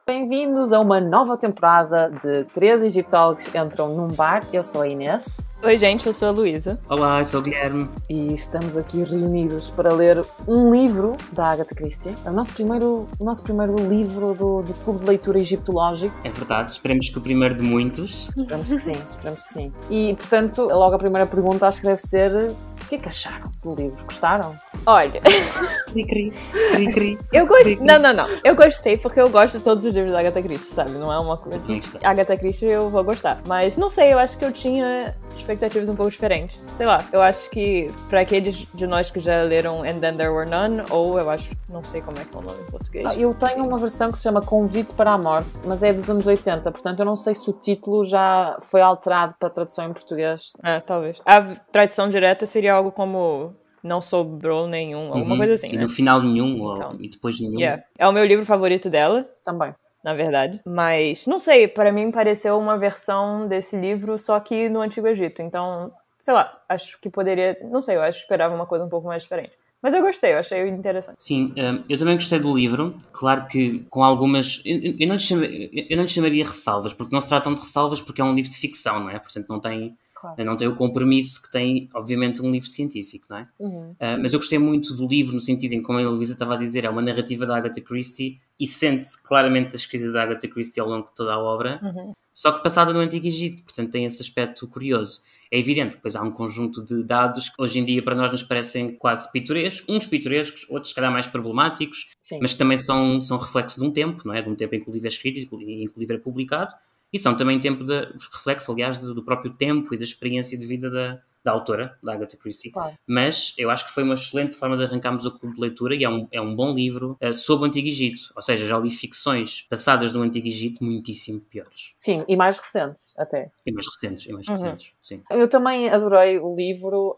Bem-vindos a uma nova temporada de 3 Egiptólogos entram num bar. Eu sou a Inês. Oi gente, eu sou a Luísa. Olá, eu sou o Guilherme. E estamos aqui reunidos para ler um livro da Agatha Christie. É o nosso primeiro livro do Clube de Leitura Egiptológico. É verdade, esperemos que o primeiro de muitos. Esperamos que sim. E, portanto, logo a primeira pergunta acho que deve ser: o que é que acharam do livro? Gostaram? Olha, Cri. eu gostei. Não. Eu gostei porque eu gosto de todos os livros da Agatha Christie, sabe? Não é uma coisa. Agatha Christie eu vou gostar. Mas não sei, eu acho que eu tinha expectativas um pouco diferentes. Sei lá, eu acho que pra aqueles de nós que já leram And Then There Were None, ou eu acho, não sei como é que é o nome em português. Eu tenho uma versão que se chama Convite para a Morte, mas é dos anos 80, portanto eu não sei se o título já foi alterado para a tradução em português. Talvez. A tradução direta seria algo como Não Sobrou Nenhum, alguma coisa assim, E né? no final nenhum, Então, e depois nenhum. Yeah. É o meu livro favorito dela. Também. Na verdade. Mas, não sei, para mim pareceu uma versão desse livro, só que no Antigo Egito. Então, sei lá, acho que poderia... Não sei, eu acho que esperava uma coisa um pouco mais diferente. Mas eu gostei, eu achei interessante. Sim, eu também gostei do livro. Claro que com algumas... Eu não lhe chamaria ressalvas, porque não se tratam de ressalvas porque é um livro de ficção, não é? Portanto, não tem... Claro. Não tem o compromisso que tem, obviamente, um livro científico, não é? Mas eu gostei muito do livro no sentido em que, como a Luísa estava a dizer, é uma narrativa da Agatha Christie e sente-se claramente as escritas da Agatha Christie ao longo de toda a obra, só que passada no Antigo Egito, portanto tem esse aspecto curioso. É evidente que depois há um conjunto de dados que hoje em dia para nós nos parecem quase pitorescos, uns pitorescos, outros se calhar mais problemáticos, Sim. mas que também são reflexo de um tempo, não é? De um tempo em que o livro é escrito e em que o livro é publicado. E são também reflexo, aliás, do próprio tempo e da experiência de vida da autora, da Agatha Christie. Claro. Mas eu acho que foi uma excelente forma de arrancarmos o clube de leitura e é um bom livro sobre o Antigo Egito. Ou seja, já li ficções passadas do Antigo Egito muitíssimo piores. Sim, e mais recentes até. E mais recentes, sim. Eu também adorei o livro,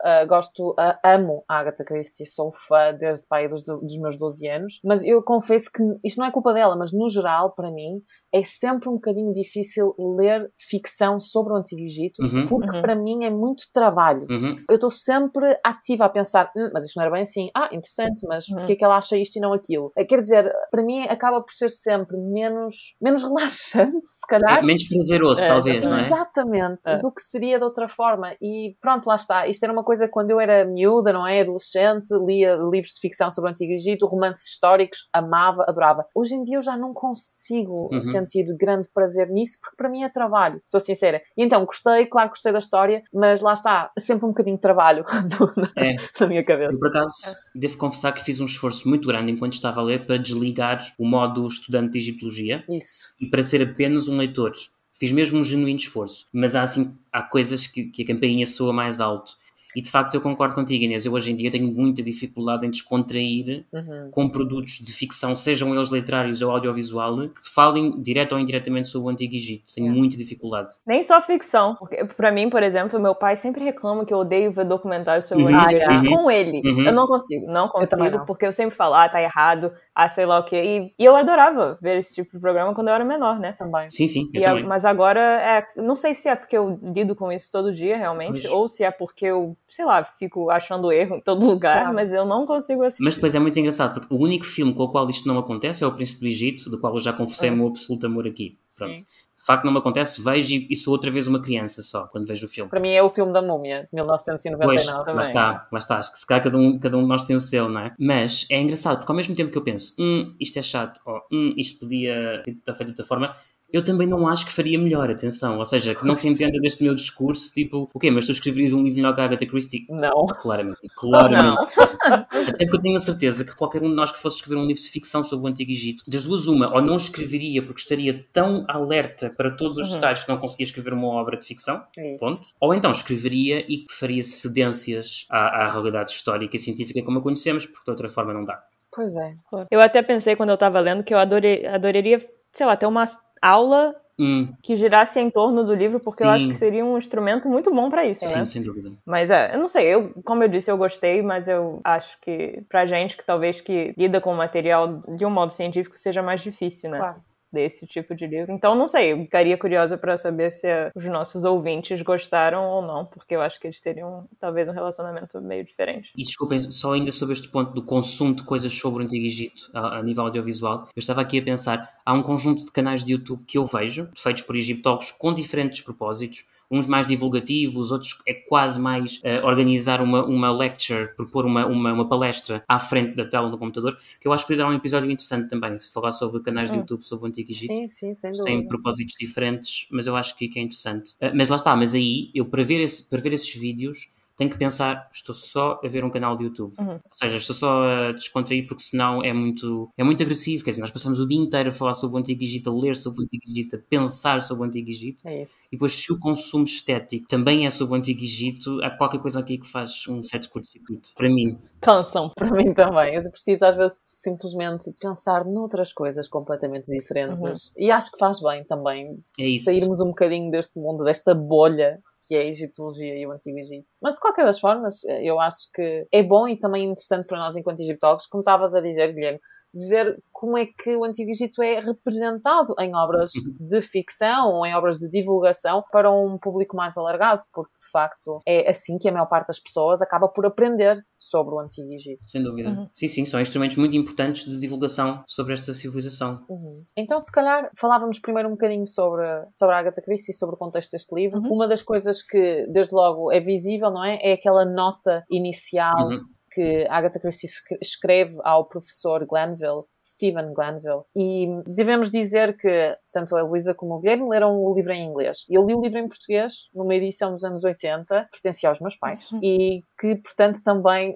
amo a Agatha Christie, sou fã desde pai dos meus 12 anos, mas eu confesso que isto não é culpa dela, mas no geral, para mim, é sempre um bocadinho difícil ler ficção sobre o Antigo Egito, porque para mim é muito trabalho. Eu estou sempre ativa a pensar, mas isto não era bem assim, interessante, mas porquê é que ela acha isto e não aquilo? Quer dizer, para mim acaba por ser sempre menos relaxante, se calhar. Menos prazeroso, talvez, não é? Exatamente, do que seria de outra forma. E pronto, lá está. Isto era uma coisa que quando eu era miúda, não é? Adolescente, lia livros de ficção sobre o Antigo Egito, romances históricos, amava, adorava. Hoje em dia eu já não consigo sentir grande prazer nisso, porque para mim é trabalho, sou sincera. E então, claro que gostei da história, mas lá está, sempre um bocadinho de trabalho na minha cabeça. Eu, por acaso, devo confessar que fiz um esforço muito grande enquanto estava a ler para desligar o modo estudante de egiptologia. Isso. E para ser apenas um leitor. Fiz mesmo um genuíno esforço. Mas há coisas que a campainha soa mais alto. E de facto eu concordo contigo, Inês. Eu hoje em dia tenho muita dificuldade em descontrair com produtos de ficção, sejam eles literários ou audiovisual, que falem direto ou indiretamente sobre o Antigo Egito. Tenho muita dificuldade. Nem só ficção. Porque, pra mim, por exemplo, meu pai sempre reclama que eu odeio ver documentários sobre o Antigo Egito com ele. Eu não consigo, porque eu sempre falo, tá errado, sei lá o quê. E eu adorava ver esse tipo de programa quando eu era menor, né? Também. Sim, eu também. Mas agora, não sei se é porque eu lido com isso todo dia, realmente, ou se é porque eu, sei lá, fico achando erro em todo lugar, mas eu não consigo assistir. Mas depois é muito engraçado, porque o único filme com o qual isto não acontece é O Príncipe do Egito, do qual eu já confessei o meu absoluto amor aqui. Pronto. De facto não me acontece, vejo e sou outra vez uma criança só, quando vejo o filme. Para mim é o filme da Múmia, de 1999. Pois, lá está, acho que se calhar cada um de nós tem o seu, não é? Mas é engraçado, porque ao mesmo tempo que eu penso, isto é chato, ou isto podia ter feito de outra forma, eu também não acho que faria melhor, atenção. Ou seja, que não se entenda deste meu discurso, tipo, mas tu escreverias um livro melhor que a Agatha Christie? Não. Claramente. Não. Até porque eu tenho a certeza que qualquer um de nós que fosse escrever um livro de ficção sobre o Antigo Egito, das duas uma, ou não escreveria porque estaria tão alerta para todos os detalhes que não conseguia escrever uma obra de ficção, ponto. Ou então escreveria e faria cedências à realidade histórica e científica como a conhecemos, porque de outra forma não dá. Pois é. Eu até pensei quando eu estava lendo que eu adoraria, sei lá, ter uma aula que girasse em torno do livro, porque eu acho que seria um instrumento muito bom pra isso, né? Sim, sem dúvida. Mas eu não sei, como eu disse, eu gostei, mas eu acho que pra gente que talvez que lida com o material de um modo científico seja mais difícil, né? Claro. desse tipo de livro. Então, não sei, eu ficaria curiosa para saber se os nossos ouvintes gostaram ou não, porque eu acho que eles teriam, talvez, um relacionamento meio diferente. E desculpem, só ainda sobre este ponto do consumo de coisas sobre o Antigo Egito a nível audiovisual, eu estava aqui a pensar, há um conjunto de canais de YouTube que eu vejo, feitos por egiptólogos com diferentes propósitos, uns mais divulgativos, outros é quase mais organizar uma lecture, propor uma palestra à frente da tela do computador, que eu acho que poderia dar um episódio interessante também, se falar sobre canais de YouTube sobre o Antigo Egito. Sim, sem dúvida. Sem propósitos diferentes, mas eu acho que é interessante. Mas lá está, mas aí, eu para ver esses vídeos, tenho que pensar, estou só a ver um canal de YouTube. Ou seja, estou só a descontrair porque senão é muito agressivo. Quer dizer, nós passamos o dia inteiro a falar sobre o Antigo Egito, a ler sobre o Antigo Egito, a pensar sobre o Antigo Egito. É isso. E depois, se o consumo estético também é sobre o Antigo Egito, há qualquer coisa aqui que faz um certo curto-circuito. Para mim. Cansam, para mim também. Eu preciso às vezes simplesmente pensar noutras coisas completamente diferentes. E acho que faz bem também sairmos um bocadinho deste mundo, desta bolha que é a egiptologia e o Antigo Egito. Mas, de qualquer das formas, eu acho que é bom e também interessante para nós, enquanto egiptólogos, como estavas a dizer, Guilherme, ver como é que o Antigo Egito é representado em obras de ficção ou em obras de divulgação para um público mais alargado, porque, de facto, é assim que a maior parte das pessoas acaba por aprender sobre o Antigo Egito. Sem dúvida. Sim, são instrumentos muito importantes de divulgação sobre esta civilização. Então, se calhar, falávamos primeiro um bocadinho sobre a Agatha Christie e sobre o contexto deste livro. Uma das coisas que, desde logo, é visível, não é? É aquela nota inicial que Agatha Christie escreve ao professor Glanville, Stephen Glanville, e devemos dizer que tanto a Luísa como o Guilherme leram o livro em inglês. Eu li o livro em português, numa edição dos anos 80, pertencia aos meus pais, e que, portanto, também,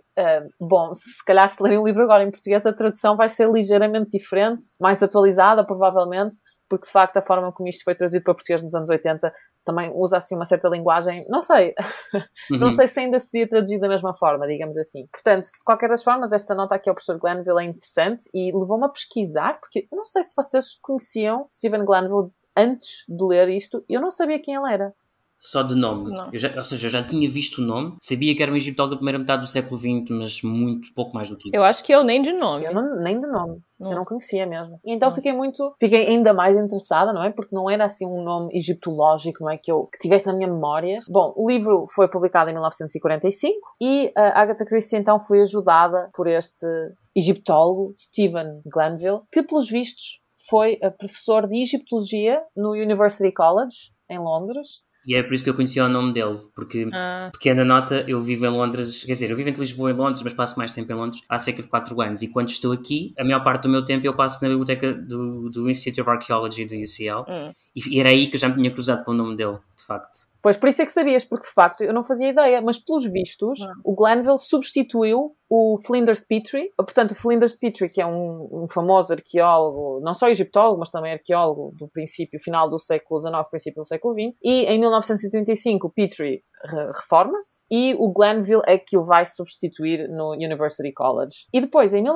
se calhar se lerem o livro agora em português, a tradução vai ser ligeiramente diferente, mais atualizada, provavelmente, porque, de facto, a forma como isto foi traduzido para português nos anos 80 também usa, assim, uma certa linguagem, não sei, não sei se ainda seria traduzido da mesma forma, digamos assim. Portanto, de qualquer das formas, esta nota aqui ao professor Glanville é interessante e levou-me a pesquisar, porque eu não sei se vocês conheciam Stephen Glanville antes de ler isto, eu não sabia quem ele era. Só de nome. Eu já tinha visto o nome, sabia que era um egiptólogo da primeira metade do século XX, mas muito pouco mais do que isso. Eu acho que eu nem de nome. Nem de nome. Eu não conhecia mesmo. E então fiquei ainda mais interessada, não é? Porque não era assim um nome egiptológico, não é? Que tivesse na minha memória. Bom, o livro foi publicado em 1945 e a Agatha Christie então foi ajudada por este egiptólogo, Stephen Glanville, que pelos vistos foi professor de egiptologia no University College, em Londres. E é por isso que eu conhecia o nome dele, porque, pequena nota, eu vivo em Londres, quer dizer, eu vivo entre Lisboa e Londres, mas passo mais tempo em Londres há cerca de 4 anos, e quando estou aqui, a maior parte do meu tempo eu passo na biblioteca do Institute of Archaeology do UCL, e era aí que eu já me tinha cruzado com o nome dele, de facto. Pois, por isso é que sabias, porque de facto eu não fazia ideia, mas pelos vistos, o Glanville substituiu o Flinders Petrie. Portanto, o Flinders Petrie, que é um famoso arqueólogo, não só egiptólogo, mas também arqueólogo do final do século XIX, princípio do século XX, e em 1935 o Petrie reforma-se e o Glanville é que o vai substituir no University College. E depois, em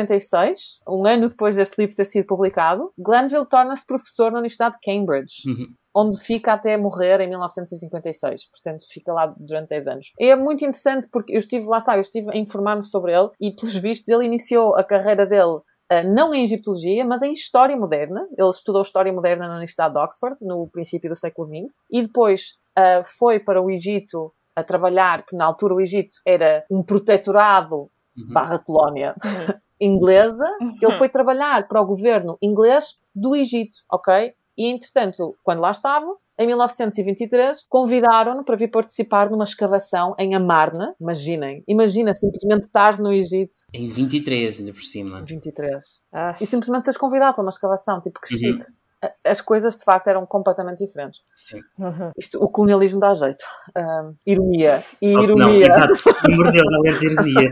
1946, um ano depois deste livro ter sido publicado, Glanville torna-se professor na Universidade de Cambridge. Onde fica até morrer em 1956. Portanto, fica lá durante 10 anos. E é muito interessante porque eu estive a informar-me sobre ele e, pelos vistos, ele iniciou a carreira dele não em egiptologia, mas em História Moderna. Ele estudou História Moderna na Universidade de Oxford, no princípio do século XX. E depois foi para o Egito a trabalhar, que na altura o Egito era um protetorado / colónia inglesa. Ele foi trabalhar para o governo inglês do Egito, ok? E, entretanto, quando lá estava, em 1923, convidaram-no para vir participar numa escavação em Amarna. Imagina simplesmente estás no Egito. Em 23, ainda por cima. 23. E simplesmente seres convidado para uma escavação, tipo, que chique. As coisas, de facto, eram completamente diferentes. Sim. O colonialismo dá jeito. Ironia. Não, exato. Mordeu na letra de ironia.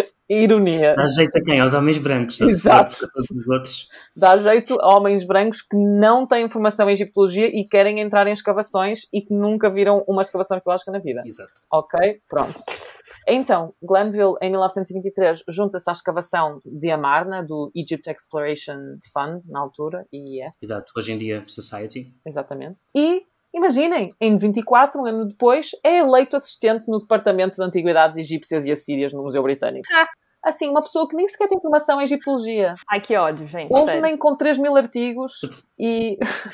Ironia. Dá jeito a quem? Aos homens brancos. Exato. A todos os outros. Dá jeito a homens brancos que não têm formação em egiptologia e querem entrar em escavações e que nunca viram uma escavação arqueológica na vida. Exato. Ok? Pronto. Então, Glanville, em 1923, junta-se à escavação de Amarna, do Egypt Exploration Fund, na altura, IEF. Exato. Hoje em dia, Society. Exatamente. E imaginem, em 24, um ano depois, é eleito assistente no Departamento de Antiguidades Egípcias e Assírias no Museu Britânico. Assim, uma pessoa que nem sequer tem formação em egiptologia. Ai, que ódio, gente. Hoje sério. nem com 3.000 artigos e...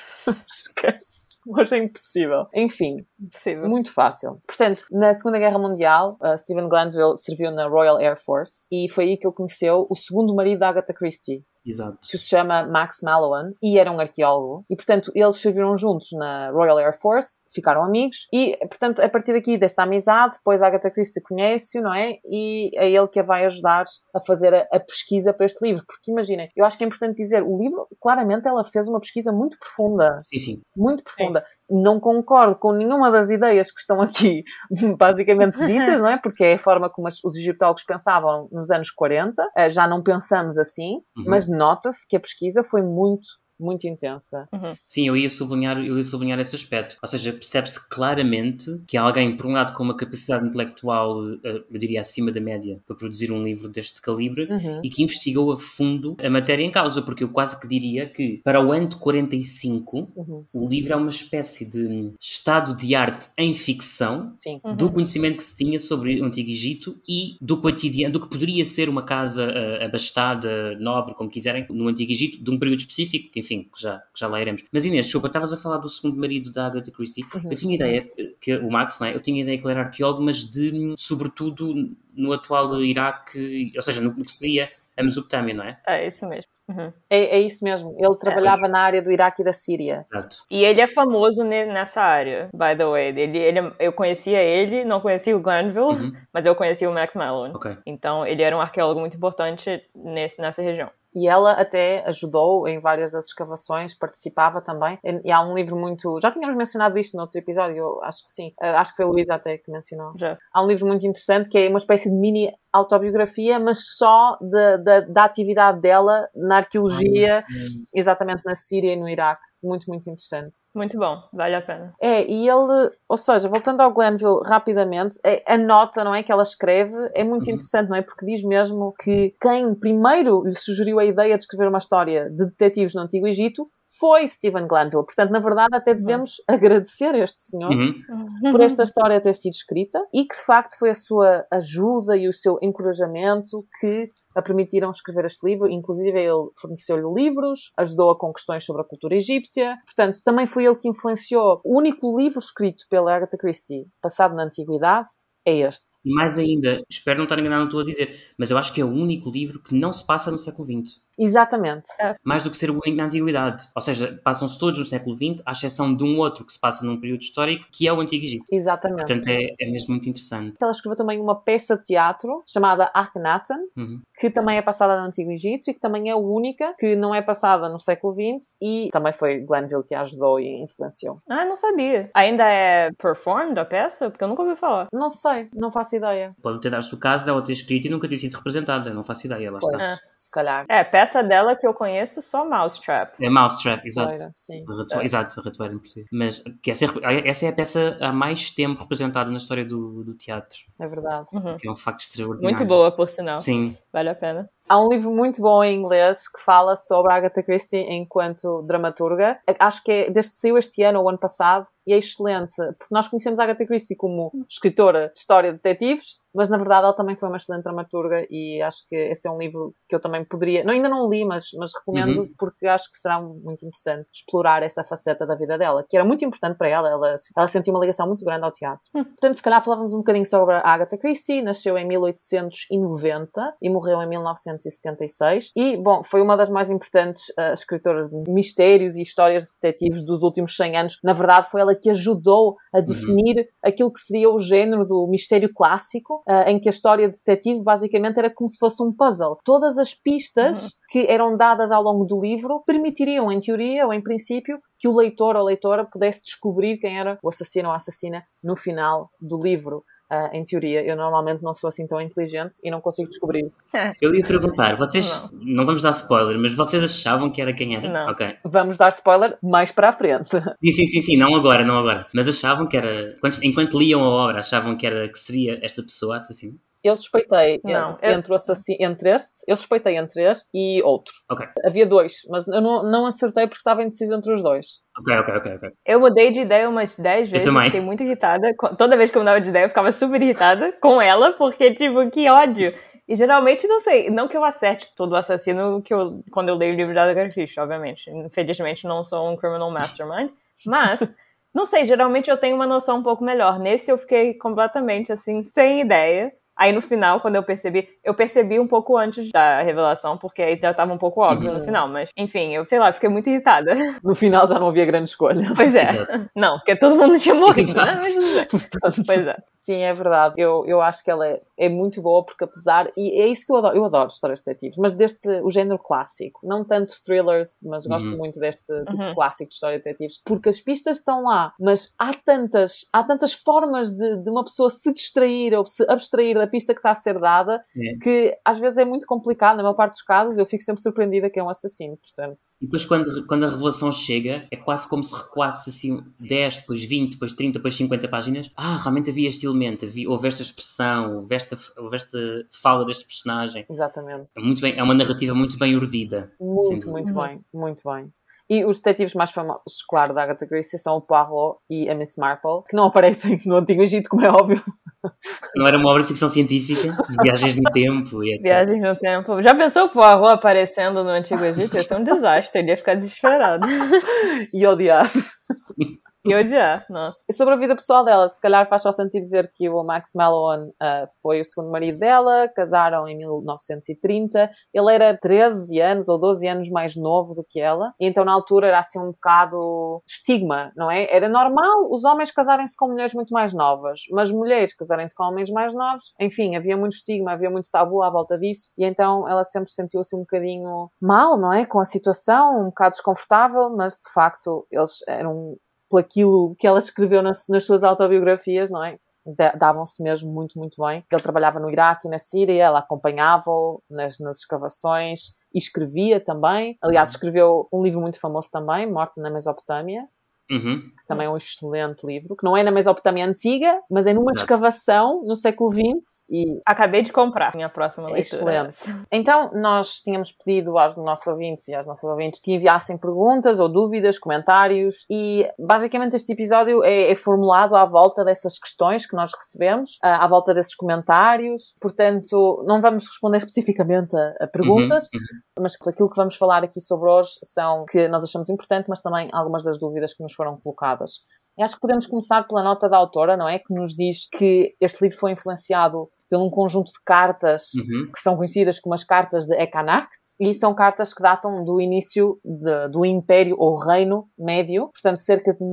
Esquece. Hoje é impossível. Enfim, Impossível. muito fácil. Portanto, na Segunda Guerra Mundial, Stephen Glanville serviu na Royal Air Force e foi aí que ele conheceu o segundo marido da Agatha Christie. Exato. Que se chama Max Mallowan, e era um arqueólogo, e portanto eles serviram juntos na Royal Air Force, ficaram amigos, e portanto a partir daqui desta amizade, depois a Agatha Christie conhece-o, não é? E é ele que a vai ajudar a fazer a pesquisa para este livro, porque imaginem, eu acho que é importante dizer, o livro, claramente ela fez uma pesquisa muito profunda. Sim, sim. Muito profunda. Sim. Não concordo com nenhuma das ideias que estão aqui basicamente ditas, não é? Porque é a forma como os egiptólogos pensavam nos anos 40. Já não pensamos assim, mas nota-se que a pesquisa foi muito intensa. Sim, eu ia sublinhar esse aspecto. Ou seja, percebe-se claramente que há alguém, por um lado, com uma capacidade intelectual, eu diria, acima da média, para produzir um livro deste calibre, e que investigou a fundo a matéria em causa, porque eu quase que diria que, para o ano de 45, o livro é uma espécie de estado de arte em ficção do conhecimento que se tinha sobre o Antigo Egito e do cotidiano, do que poderia ser uma casa abastada, nobre, como quiserem, no Antigo Egito, de um período específico, que enfim, que já lá iremos. Mas Inês, desculpa, estavas a falar do segundo marido da Agatha Christie. Eu tinha ideia que o Max, não é? Eu tinha ideia que ele era arqueólogo, mas sobretudo no atual Iraque, ou seja, no que seria a Mesopotâmia, não é? É isso mesmo. É isso mesmo. Ele trabalhava na área do Iraque e da Síria. Exato. E ele é famoso nessa área, by the way. Eu conhecia ele, não conhecia o Glanville, mas eu conhecia o Max Mallowan. Okay. Então, ele era um arqueólogo muito importante nessa região. E ela até ajudou em várias das escavações, participava também. E há um livro muito... Já tínhamos mencionado isto no outro episódio, eu acho que sim. Acho que foi a Luísa até que mencionou. Já. Há um livro muito interessante que é uma espécie de mini autobiografia, mas só da atividade dela na arqueologia, exatamente na Síria e no Iraque. Muito interessante. Muito bom, vale a pena. E ele, ou seja, voltando ao Glanville rapidamente, a nota, não é, que ela escreve é muito interessante, não é? Porque diz mesmo que quem primeiro lhe sugeriu a ideia de escrever uma história de detetives no Antigo Egito foi Stephen Glanville. Portanto, na verdade, até devemos agradecer a este senhor por esta história ter sido escrita e que, de facto, foi a sua ajuda e o seu encorajamento que a permitiram escrever este livro. Inclusive, ele forneceu-lhe livros, ajudou-a com questões sobre a cultura egípcia. Portanto, também foi ele que influenciou. O único livro escrito pela Agatha Christie passado na Antiguidade é este. E mais ainda, espero não estar enganado no que estou a dizer, mas eu acho que é o único livro que não se passa no século XX. Exatamente. Mais do que ser o único na Antiguidade. Ou seja, passam-se todos no século XX, à exceção de um outro que se passa num período histórico, que é o Antigo Egito. Exatamente. Portanto, é mesmo muito interessante. Ela escreveu também uma peça de teatro chamada Akhenaten, que também é passada no Antigo Egito e que também é a única que não é passada no século XX e também foi Glanville que a ajudou e influenciou. Ah, não sabia. Ainda é performed a peça? Porque eu nunca ouvi falar. Não sei, não faço ideia. Pode ter dado-se o caso dela ter escrito e nunca ter sido representada. Não faço ideia, lá está. Se calhar. Peça dela que eu conheço só Mousetrap. É Mousetrap, exato. Sim. Exato, a ratoeira, por si. Mas que essa é a peça há mais tempo representada na história do teatro. É verdade. Que é um facto extraordinário. Muito boa, por sinal. Sim. Vale a pena. Há um livro muito bom em inglês que fala sobre a Agatha Christie enquanto dramaturga. Acho que desde que saiu este ano ou ano passado e é excelente, porque nós conhecemos a Agatha Christie como escritora de história de detetives, mas na verdade ela também foi uma excelente dramaturga e acho que esse é um livro que eu também poderia... ainda não li, mas recomendo porque acho que será muito interessante explorar essa faceta da vida dela, que era muito importante para ela. Ela sentiu uma ligação muito grande ao teatro. Portanto, se calhar falávamos um bocadinho sobre a Agatha Christie. Nasceu em 1890 e morreu em 1976 e, bom, foi uma das mais importantes escritoras de mistérios e histórias de detetives dos últimos 100 anos. Na verdade, foi ela que ajudou a definir aquilo que seria o género do mistério clássico, em que a história de detetive basicamente era como se fosse um puzzle. Todas as pistas que eram dadas ao longo do livro permitiriam, em teoria ou em princípio, que o leitor ou leitora pudesse descobrir quem era o assassino ou a assassina no final do livro. Em teoria, eu normalmente não sou assim tão inteligente e não consigo descobrir. Eu ia perguntar, vocês, não vamos dar spoiler, mas vocês achavam que era quem era? Não. Okay. Vamos dar spoiler mais para a frente. Sim, não agora. Mas achavam que era, enquanto liam a obra, achavam que seria esta pessoa assassina? Eu suspeitei eu suspeitei entre este e outro. Okay. Havia dois, mas eu não acertei porque estava indeciso entre os dois. Ok. Eu mudei de ideia umas 10 vezes, eu fiquei muito irritada. Toda vez que eu mudava de ideia, eu ficava super irritada com ela, porque, tipo, que ódio. E geralmente, não sei, não que eu acerte todo o assassino quando eu leio o livro da Agatha Christie, obviamente. Infelizmente, não sou um criminal mastermind, mas, não sei, geralmente eu tenho uma noção um pouco melhor. Nesse eu fiquei completamente, assim, sem ideia. Aí no final, quando eu percebi um pouco antes da revelação, porque aí já tava um pouco óbvio no final, mas enfim, eu sei lá, fiquei muito irritada. No final já não havia grande escolha. Pois é. Exato. Não, porque todo mundo tinha morrido, Exato. né? Mas, Portanto, pois é. sim, é verdade. Eu acho que ela é muito boa, porque apesar... E é isso que eu adoro histórias detetives, mas o género clássico. Não tanto thrillers, mas gosto muito deste tipo clássico de histórias detetives. Porque as pistas estão lá, mas há tantas formas de uma pessoa se distrair ou se abstrair da pista que está a ser dada, que às vezes é muito complicado. Na maior parte dos casos eu fico sempre surpreendida que é um assassino, portanto. E depois quando a revelação chega, é quase como se recuasse assim 10, depois 20, depois 30, depois 50 páginas. Realmente havia este elemento, houve esta expressão, houve esta fala deste personagem. Exatamente. É uma narrativa muito bem urdida. Muito bem, muito bem. E os detetives mais famosos, claro, da Agatha Christie são o Poirot e a Miss Marple, que não aparecem no Antigo Egito, como é óbvio. Não era uma obra de ficção científica, de viagens no tempo e etc. Viagens no tempo. Já pensou o Poirot aparecendo no Antigo Egito? Ia ser um desastre, ele ia ficar desesperado. E odiar. E odiar, nossa. E sobre a vida pessoal dela, se calhar faz só sentido dizer que o Max Malone foi o segundo marido dela, casaram em 1930, ele era 13 anos ou 12 anos mais novo do que ela, e então na altura era assim um bocado estigma, não é? Era normal os homens casarem-se com mulheres muito mais novas, mas mulheres casarem-se com homens mais novos, enfim, havia muito estigma, havia muito tabu à volta disso, e então ela sempre se sentiu assim um bocadinho mal, não é? Com a situação, um bocado desconfortável, mas de facto eles eram... por aquilo que ela escreveu nas suas autobiografias, não é? Davam-se mesmo muito, muito bem. Ele trabalhava no Iraque e na Síria, ela acompanhava-o nas escavações e escrevia também. Aliás, escreveu um livro muito famoso também, Morte na Mesopotâmia, que também é um excelente livro, que não é na Mesopotâmia antiga, mas é numa escavação no século XX. E acabei de comprar minha próxima leitura. Excelente. Então, nós tínhamos pedido aos nossos ouvintes e às nossas ouvintes que enviassem perguntas ou dúvidas, comentários, e basicamente este episódio é formulado à volta dessas questões que nós recebemos, à volta desses comentários. Portanto, não vamos responder especificamente a perguntas, mas aquilo que vamos falar aqui sobre hoje são que nós achamos importante, mas também algumas das dúvidas que nos foram colocadas. E acho que podemos começar pela nota da autora, não é? Que nos diz que este livro foi influenciado por um conjunto de cartas que são conhecidas como as cartas de Ekanact, e são cartas que datam do início do Império ou Reino Médio, portanto cerca de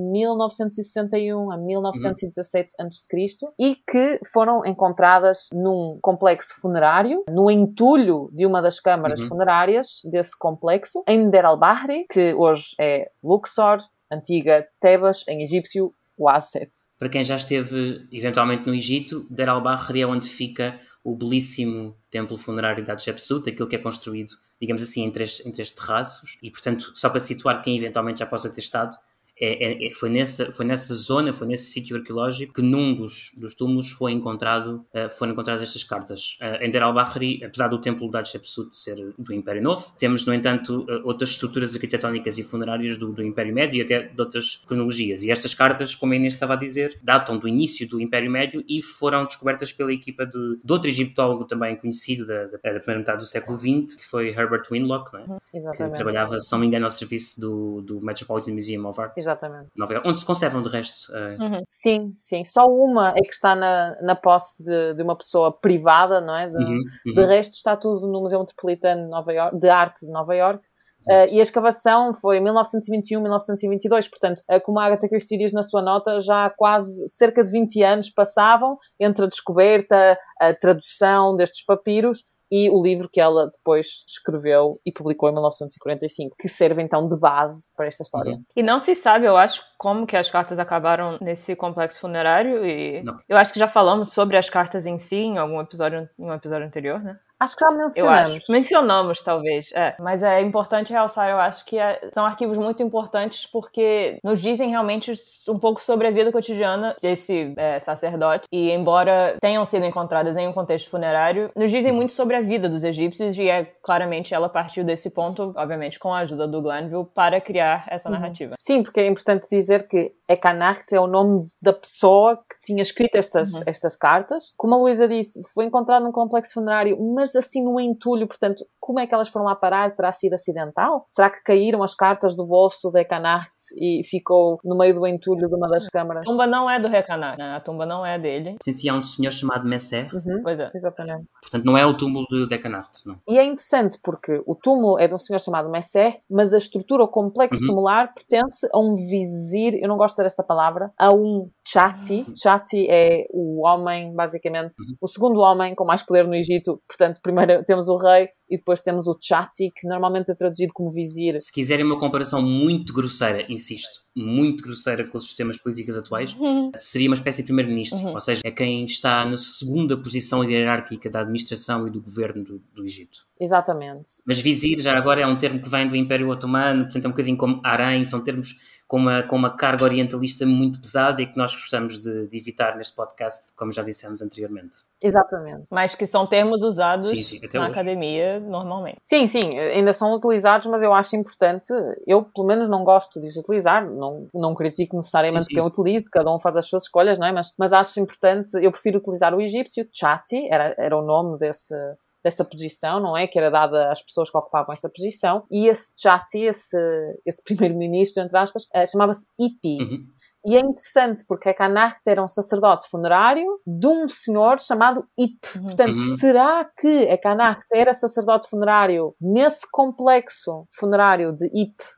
1961 a 1917 a.C., e que foram encontradas num complexo funerário, no entulho de uma das câmaras funerárias desse complexo, em Der al-Bahri, que hoje é Luxor, antiga Tebas, em egípcio, Waset. Para quem já esteve eventualmente no Egito, Der al-Bahri é onde fica o belíssimo templo funerário de Hatshepsut, aquilo que é construído, digamos assim, em três terraços, e portanto, só para situar quem eventualmente já possa ter estado, foi nessa zona, foi nesse sítio arqueológico que num dos túmulos foram encontradas estas cartas. Em Der al-Bahri, apesar do templo de Hatshepsut ser do Império Novo, temos, no entanto, outras estruturas arquitetónicas e funerárias do Império Médio e até de outras cronologias. E estas cartas, como a Inês estava a dizer, datam do início do Império Médio e foram descobertas pela equipa de outro egiptólogo também conhecido da primeira metade do século XX, que foi Herbert Winlock, não é? Exatamente. Que trabalhava, se não me engano, ao serviço do Metropolitan Museum of Art. Exatamente. Nova Iorque, onde se conservam de resto. Sim. Só uma é que está na posse de uma pessoa privada, não é? De resto está tudo no Museu Metropolitano de Arte de Nova Iorque. E a escavação foi em 1921, 1922, portanto, como a Agatha Christie diz na sua nota, já quase cerca de 20 anos passavam entre a descoberta, a tradução destes papiros e o livro que ela depois escreveu e publicou em 1945, que serve então de base para esta história. E não se sabe, eu acho, como que as cartas acabaram nesse complexo funerário, e eu acho que já falamos sobre as cartas em si em um episódio anterior, né? Acho que já mencionamos. Mencionamos, talvez. Mas é importante realçar, eu acho que são arquivos muito importantes porque nos dizem realmente um pouco sobre a vida cotidiana desse sacerdote. E embora tenham sido encontradas em um contexto funerário, nos dizem muito sobre a vida dos egípcios e claramente ela partiu desse ponto, obviamente com a ajuda do Glanville, para criar essa narrativa. Sim, porque é importante dizer que Ekanart é o nome da pessoa que tinha escrito estas cartas. Como a Luísa disse, foi encontrado num complexo funerário, mas assim no entulho, portanto, como é que elas foram lá parar? Terá sido acidental? Será que caíram as cartas do bolso de Ekanart e ficou no meio do entulho de uma das câmaras? A tumba não é do Ekanart, né? A tumba não é dele. Há um senhor chamado Messer. Pois é. Exatamente. Portanto, não é o túmulo de Ekanart, não. E é interessante porque o túmulo é de um senhor chamado Messer, mas a estrutura, o complexo tumular, pertence a um vizir, eu não gosto de dizer esta palavra, a um Chati. Chati é o homem, basicamente, o segundo homem com mais poder no Egito. Portanto, primeiro temos o rei e depois temos o Chati, que normalmente é traduzido como vizir. Se quiserem uma comparação muito grosseira, insisto, muito grosseira com os sistemas políticos atuais, seria uma espécie de primeiro-ministro, ou seja, é quem está na segunda posição hierárquica da administração e do governo do Egito. Exatamente. Mas vizir, já agora, é um termo que vem do Império Otomano, portanto é um bocadinho como harém, são termos com uma carga orientalista muito pesada e que nós gostamos de evitar neste podcast, como já dissemos anteriormente. Exatamente. Mas que são termos usados na academia normalmente. Sim, ainda são utilizados, mas eu acho importante, eu pelo menos não gosto de os utilizar, não critico necessariamente quem utilize, cada um faz as suas escolhas, não é? Mas acho importante, eu prefiro utilizar o egípcio, Chati, era o nome dessa posição, não é? Que era dada às pessoas que ocupavam essa posição. E esse Chati, esse primeiro-ministro, entre aspas, chamava-se Ipi. E é interessante porque Ekanart era um sacerdote funerário de um senhor chamado Ip. Portanto, será que Ekanart era sacerdote funerário nesse complexo funerário de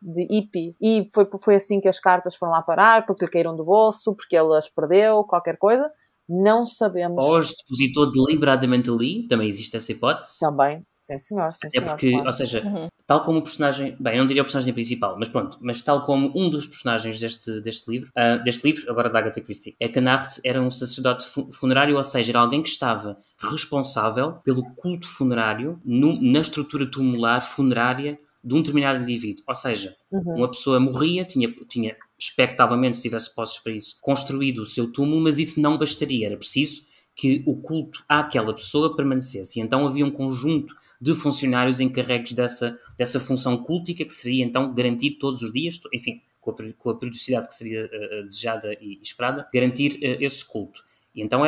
Ipi? E foi assim que as cartas foram lá parar, porque lhe caíram do bolso, porque ele as perdeu, qualquer coisa? Não sabemos. Ou os depositou deliberadamente ali, também existe essa hipótese. Também, sim senhor. Porque, claro. ou seja, tal como o personagem, bem, eu não diria o personagem principal, mas tal como um dos personagens deste livro, agora da Agatha Christie, Ekanart era um sacerdote funerário, ou seja, era alguém que estava responsável pelo culto funerário na estrutura tumular funerária de um determinado indivíduo. Ou seja, uma pessoa morria, tinha expectavelmente, se tivesse posses para isso, construído o seu túmulo, mas isso não bastaria. Era preciso que o culto àquela pessoa permanecesse. E então havia um conjunto de funcionários encarregues dessa função cultica, que seria então garantir todos os dias, enfim, com a periodicidade que seria desejada e esperada, garantir esse culto. E então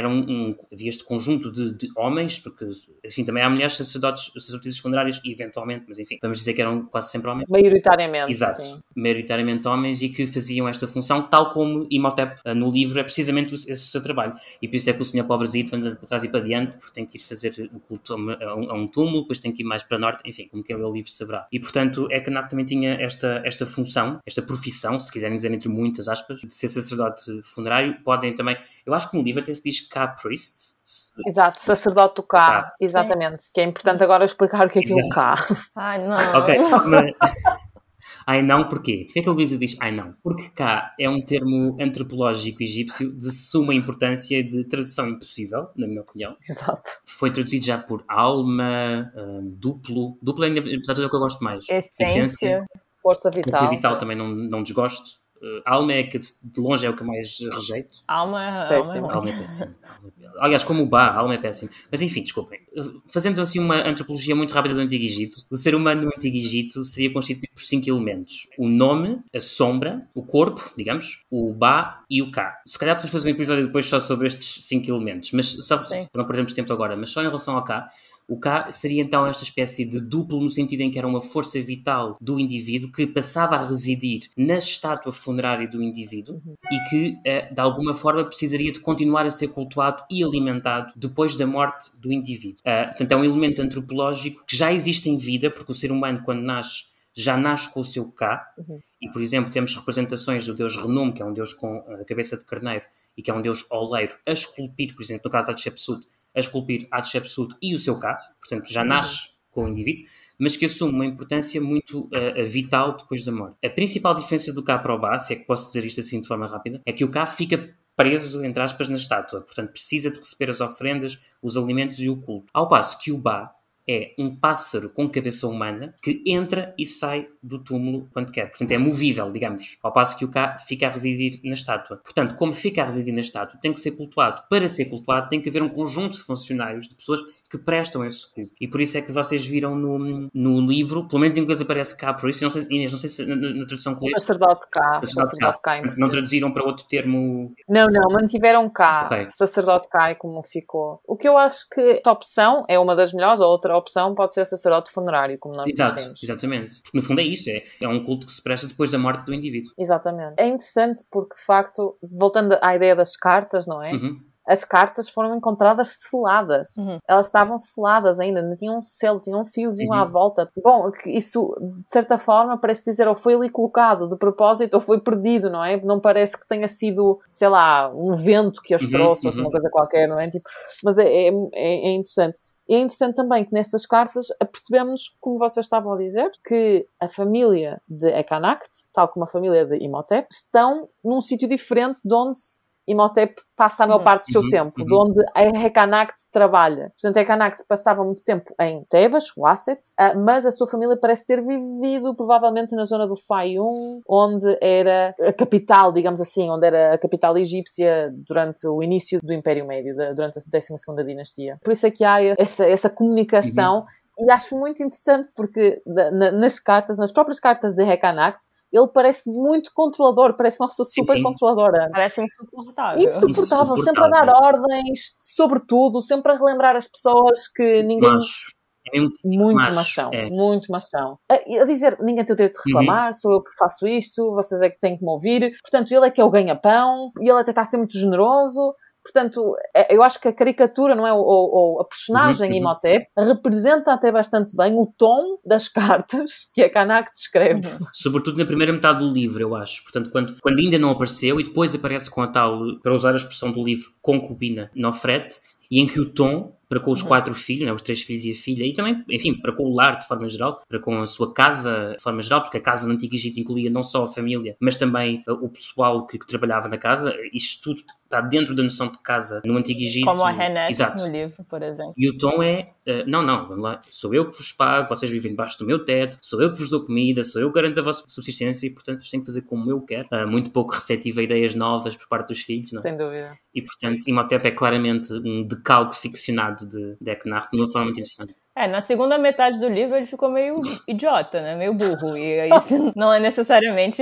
havia este conjunto de homens, porque assim, também há mulheres sacerdotisas funerárias, e eventualmente, mas enfim, vamos dizer que eram quase sempre homens. Maioritariamente, exato, sim. Maioritariamente homens, e que faziam esta função, tal como Imhotep no livro é precisamente esse seu trabalho. E por isso é que o senhor pobrezito anda para trás e para diante, porque tem que ir fazer o culto a um túmulo, depois tem que ir mais para norte, enfim, como quem lê o livro saberá. E portanto, Ekanart também tinha esta função, esta profissão, se quiserem dizer entre muitas aspas, de ser sacerdote funerário. Podem também, eu acho que no livro até se diz K-priest. Exato, sacerdote do K, exatamente. Que é importante agora explicar o que é o K. Ai, não. Ok, mas... Ai não, porquê? Porquê é que ele diz ai não? Porque K é um termo antropológico egípcio de suma importância e de tradução impossível, na minha opinião. Exato. Foi traduzido já por alma, duplo. Duplo é, apesar de tudo, o que eu gosto mais. Essência. Força vital. Força vital também não desgosto. Alma é que de longe é o que eu mais rejeito. Alma é péssimo. Alma é péssimo. Aliás, como o Ba, alma é péssimo. Mas enfim, desculpem. Fazendo assim uma antropologia muito rápida do Antigo Egito, o ser humano no Antigo Egito seria constituído por 5 elementos: o nome, a sombra, o corpo, digamos, o Ba e o Ka. Se calhar podemos fazer um episódio depois só sobre estes 5 elementos, mas só para não perdermos tempo agora, mas só em relação ao Ka. O Ka seria então esta espécie de duplo, no sentido em que era uma força vital do indivíduo que passava a residir na estátua funerária do indivíduo e que, de alguma forma, precisaria de continuar a ser cultuado e alimentado depois da morte do indivíduo. Portanto, é um elemento antropológico que já existe em vida, porque o ser humano, quando nasce, já nasce com o seu Ka. E, por exemplo, temos representações do deus Renum, que é um deus com a cabeça de carneiro, e que é um deus oleiro, a esculpir, por exemplo, no caso da Hatshepsut, a esculpir Hatshepsut e o seu Ka, portanto já nasce com o indivíduo, mas que assume uma importância muito vital depois da morte. A principal diferença do Ka para o Ba, se é que posso dizer isto assim de forma rápida, é que o Ka fica preso, entre aspas, na estátua. Portanto, precisa de receber as ofrendas, os alimentos e o culto. Ao passo que o Ba é um pássaro com cabeça humana que entra e sai do túmulo quando quer. Portanto, é movível, digamos. Ao passo que o Ka fica a residir na estátua. Portanto, como fica a residir na estátua, tem que ser cultuado. Para ser cultuado, tem que haver um conjunto de funcionários, de pessoas que prestam esse culto. E por isso é que vocês viram no livro, pelo menos em inglês aparece Ka, por isso, não sei, Inês, não sei se na tradução correta. Sacerdote Ka. Sacerdote Ka. Não traduziram para outro termo? Não, mantiveram Ka. Okay. Sacerdote Ka é como ficou. O que eu acho que esta opção é uma das melhores, ou outra opção pode ser sacerdote funerário, como nós dissemos. Exatamente. Porque no fundo é isso, é um culto que se presta depois da morte do indivíduo. Exatamente. É interessante porque, de facto, voltando à ideia das cartas, não é? Uhum. As cartas foram encontradas seladas. Uhum. Elas estavam seladas ainda, não tinham um selo, tinham um fiozinho à volta. Bom, isso, de certa forma, parece dizer ou foi ali colocado de propósito ou foi perdido, não é? Não parece que tenha sido, sei lá, um vento que as trouxe ou assim, uma coisa qualquer, não é? Tipo, mas é interessante. E é interessante também que nessas cartas percebemos, como vocês estavam a dizer, que a família de Ekanakt, tal como a família de Imhotep, estão num sítio diferente de onde Imhotep passa a maior parte do seu tempo, de onde a Ekanakt trabalha. Portanto, a Ekanakt passava muito tempo em Tebas, o Asset, mas a sua família parece ter vivido provavelmente na zona do Fayum, onde era a capital, digamos assim, onde era a capital egípcia durante o início do Império Médio, durante a 12ª dinastia. Por isso é que há essa comunicação, e acho muito interessante porque nas cartas, nas próprias cartas de Ekanakt, ele parece muito controlador, parece uma pessoa super controladora. Parece insuportável. Insuportável, sempre a dar ordens sobre tudo, sempre a relembrar as pessoas que ninguém... Muito machão, muito machão. A dizer, ninguém tem o direito de reclamar, sou eu que faço isto, vocês é que têm que me ouvir. Portanto, ele é que é o ganha-pão, e ele até está a ser muito generoso. Portanto, eu acho que a caricatura, não é? Ou a personagem Imhotep representa até bastante bem o tom das cartas que a Ekanakt escreve. Sobretudo na primeira metade do livro, eu acho. Portanto, quando ainda não apareceu, e depois aparece com a tal, para usar a expressão do livro, concubina Nofret, e em que o tom, para com os 4 filhos, né, os 3 filhos e a filha, e também, enfim, para com o lar de forma geral, para com a sua casa de forma geral, porque a casa no Antigo Egito incluía não só a família, mas também o pessoal que trabalhava na casa. Isto tudo está dentro da noção de casa no Antigo Egito. Como a Renet no livro, por exemplo. E o tom é, não, vamos lá, sou eu que vos pago, vocês vivem debaixo do meu teto, sou eu que vos dou comida, sou eu que garanto a vossa subsistência e, portanto, vocês têm que fazer como eu quero. Muito pouco receptivo a ideias novas por parte dos filhos, não? Sem dúvida. E, portanto, Imhotep é claramente um decalque ficcionado de Eknart de uma forma muito interessante. Na segunda metade do livro ele ficou meio idiota, né? Meio burro. E isso não é necessariamente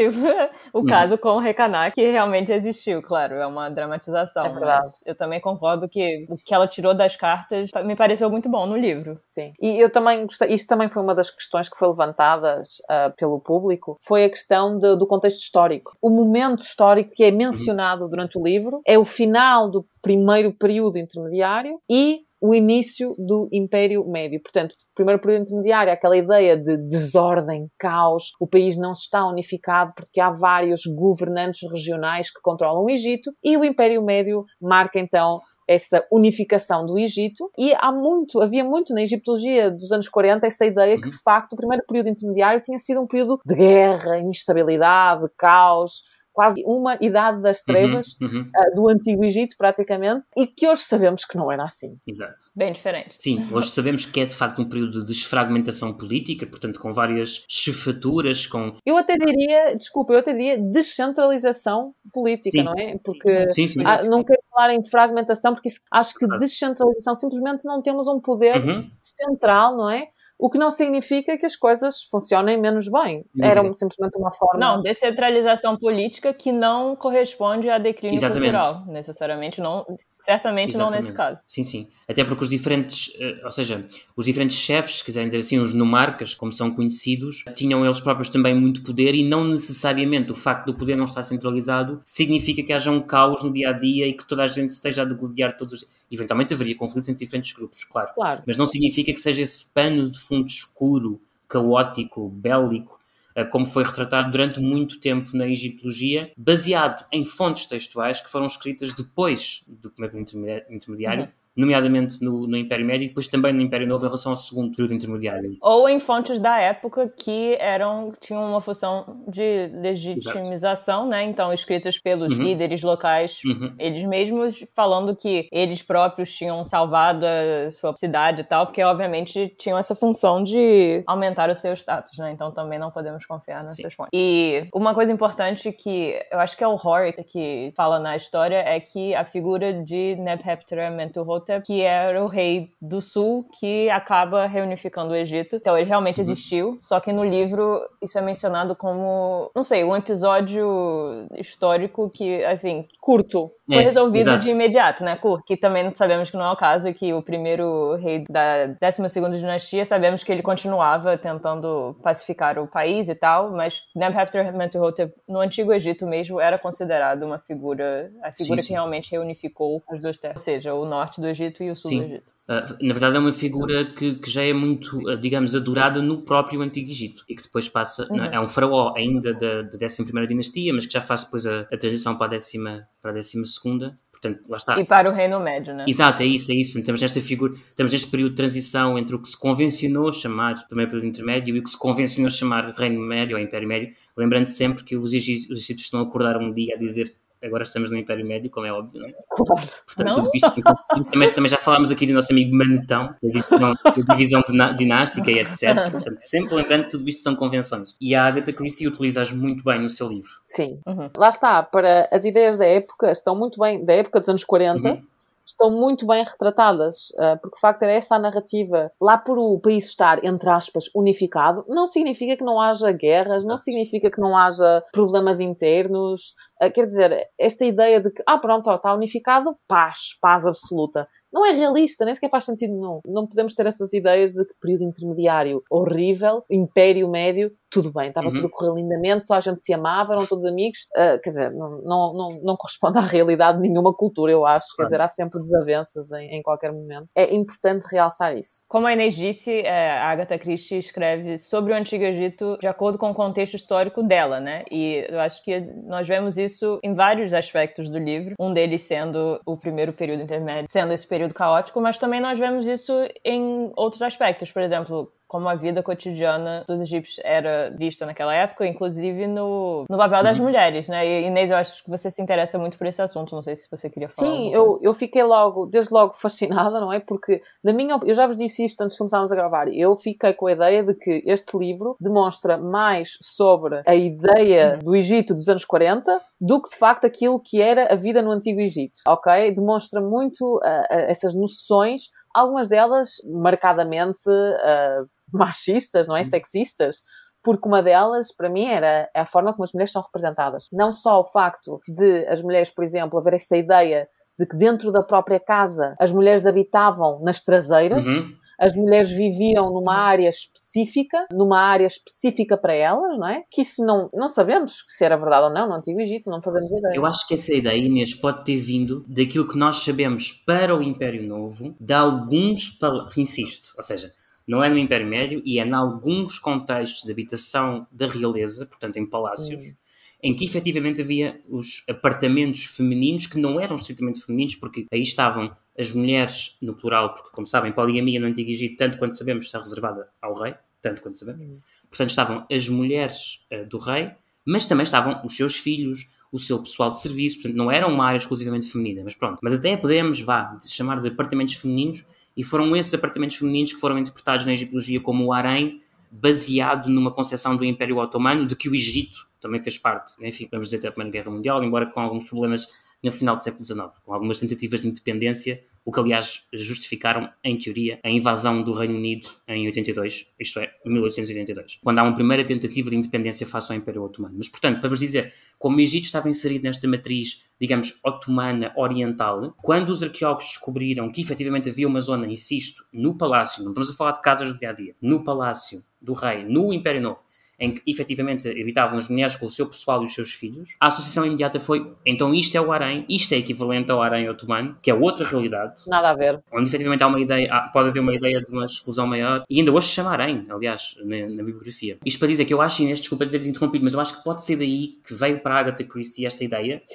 o caso com o Rekhanact, que realmente existiu, claro. É uma dramatização. É verdade. Mas eu também concordo que o que ela tirou das cartas me pareceu muito bom no livro. Sim. E eu também gostei, isso também foi uma das questões que foi levantadas pelo público, foi a questão do contexto histórico. O momento histórico que é mencionado durante o livro é o final do primeiro período intermediário e o início do Império Médio. Portanto, o primeiro período intermediário é aquela ideia de desordem, caos, o país não está unificado porque há vários governantes regionais que controlam o Egito, e o Império Médio marca então essa unificação do Egito, e havia muito na egiptologia dos anos 40 essa ideia que, de facto, o primeiro período intermediário tinha sido um período de guerra, instabilidade, caos, quase uma idade das trevas do Antigo Egito, praticamente, e que hoje sabemos que não era assim. Exato. Bem diferente. Sim, hoje sabemos que é de facto um período de desfragmentação política, portanto com várias chefaturas, com... Eu até diria descentralização política, sim, não é? Porque sim. Não quero falar em fragmentação, porque acho que descentralização, simplesmente não temos um poder central, não é? O que não significa que as coisas funcionem menos bem. Era simplesmente uma forma... Não, descentralização política que não corresponde a declínio cultural, necessariamente. Não, certamente não nesse caso. Sim. Até porque os diferentes chefes, se quiserem dizer assim, os nomarcas, como são conhecidos, tinham eles próprios também muito poder, e não necessariamente o facto do poder não estar centralizado significa que haja um caos no dia-a-dia e que toda a gente esteja a degladiar todos os... Eventualmente haveria conflitos entre diferentes grupos, claro. Mas não significa que seja esse pano de fundo escuro, caótico, bélico, como foi retratado durante muito tempo na egiptologia, baseado em fontes textuais que foram escritas depois do primeiro intermediário, nomeadamente no Império Médio e depois também no Império Novo em relação ao segundo período intermediário. Ou em fontes da época que tinham uma função de legitimização, né? Então, escritas pelos líderes locais, eles mesmos falando que eles próprios tinham salvado a sua cidade e tal, porque obviamente tinham essa função de aumentar o seu status, né? Então também não podemos confiar nessas fontes. E uma coisa importante que eu acho que é o Horik que fala na história é que a figura de Nebhepter-Mentuhotep, que era o rei do sul, que acaba reunificando o Egito. Então ele realmente existiu, só que no livro isso é mencionado como, não sei, um episódio histórico que, assim, curto. Foi resolvido de imediato, né? Que também sabemos que não é o caso, e que o primeiro rei da 12ª dinastia, sabemos que ele continuava tentando pacificar o país e tal, mas Nebhepter-Mentuhotep, no Antigo Egito mesmo, era considerado a figura que realmente reunificou as duas terras, ou seja, o norte do Egito e o sul do Egito. Na verdade é uma figura que já é muito, digamos, adorada no próprio Antigo Egito, e que depois passa, é um faraó ainda da 11ª dinastia, mas que já faz depois a transição para a 12ª. Portanto, lá está. E para o Reino Médio, né? Exato, é isso. Estamos neste período de transição entre o que se convencionou chamar primeiro período intermédio e o que se convencionou chamar Reino Médio ou Império Médio, lembrando sempre que os egípcios estão a acordar um dia a dizer agora estamos no Império Médio, como é óbvio, não é? Claro. Portanto, tudo isto também já falámos aqui do nosso amigo Manetão, da divisão dinástica e etc. Portanto, sempre lembrando que tudo isto são convenções. E a Agatha Christie utiliza-as muito bem no seu livro. Sim. Lá está, para as ideias da época, estão muito bem, da época dos anos 40, estão muito bem retratadas, porque de facto era essa a narrativa. Lá por o país estar, entre aspas, unificado, não significa que não haja guerras, não significa que não haja problemas internos. Quer dizer, esta ideia de que, pronto, está unificado, paz absoluta. Não é realista, nem sequer faz sentido nenhum. Não podemos ter essas ideias de que período intermediário horrível, Império Médio, tudo bem, estava tudo a correr lindamente, toda a gente se amava, eram todos amigos. Quer dizer, não corresponde à realidade de nenhuma cultura, eu acho. Quer dizer, há sempre desavenças em qualquer momento. É importante realçar isso. Como a Inês disse, a Agatha Christie escreve sobre o Antigo Egito de acordo com o contexto histórico dela, né? E eu acho que nós vemos isso em vários aspectos do livro, um deles sendo o primeiro período intermédio, sendo esse período caótico, mas também nós vemos isso em outros aspectos, por exemplo, como a vida cotidiana dos egípcios era vista naquela época, inclusive no papel das mulheres, né? E Inês, eu acho que você se interessa muito por esse assunto, não sei se você queria falar. Sim, eu fiquei desde logo fascinada, não é? Porque, eu já vos disse isto antes de começarmos a gravar, eu fiquei com a ideia de que este livro demonstra mais sobre a ideia do Egito dos anos 40 do que, de facto, aquilo que era a vida no Antigo Egito, ok? Demonstra muito essas noções, algumas delas marcadamente machistas, não é? Sexistas, porque uma delas, para mim, era a forma como as mulheres são representadas. Não só o facto de as mulheres, por exemplo, haver essa ideia de que dentro da própria casa as mulheres habitavam nas traseiras, as mulheres viviam numa área específica para elas, não é? Que isso não sabemos se era verdade ou não no Antigo Egito, não fazemos ideia. Eu acho que essa ideia, Inês, pode ter vindo daquilo que nós sabemos para o Império Novo, de alguns, insisto, ou seja, não é no Império Médio e é em alguns contextos de habitação da realeza, portanto em palácios, em que efetivamente havia os apartamentos femininos que não eram estritamente femininos, porque aí estavam as mulheres no plural, porque como sabem, poligamia no Antigo Egito, tanto quanto sabemos, está reservada ao rei, tanto quanto sabemos. Portanto, estavam as mulheres do rei, mas também estavam os seus filhos, o seu pessoal de serviço, portanto não era uma área exclusivamente feminina, mas pronto. Mas até podemos, chamar de apartamentos femininos, e foram esses apartamentos femininos que foram interpretados na egiptologia como o harém, baseado numa concepção do Império Otomano, de que o Egito também fez parte, enfim, vamos dizer, da Primeira Guerra Mundial, embora com alguns problemas no final do século XIX, com algumas tentativas de independência, o que aliás justificaram, em teoria, a invasão do Reino Unido em 82, isto é, em 1882, quando há uma primeira tentativa de independência face ao Império Otomano. Mas, portanto, para vos dizer, como o Egito estava inserido nesta matriz, digamos, otomana oriental, quando os arqueólogos descobriram que efetivamente havia uma zona, insisto, no palácio, não estamos a falar de casas do dia-a-dia, no palácio do rei, no Império Novo, em que efetivamente habitavam as mulheres com o seu pessoal e os seus filhos, a associação imediata foi, então isto é o harém, isto é equivalente ao harém otomano, que é outra realidade. Nada a ver. Onde efetivamente há uma ideia, pode haver uma ideia de uma exclusão maior, e ainda hoje se chama harém, aliás, na bibliografia. Isto para dizer que eu acho, Inês, desculpa ter interrompido, mas eu acho que pode ser daí que veio para a Agatha Christie esta ideia. Sim. De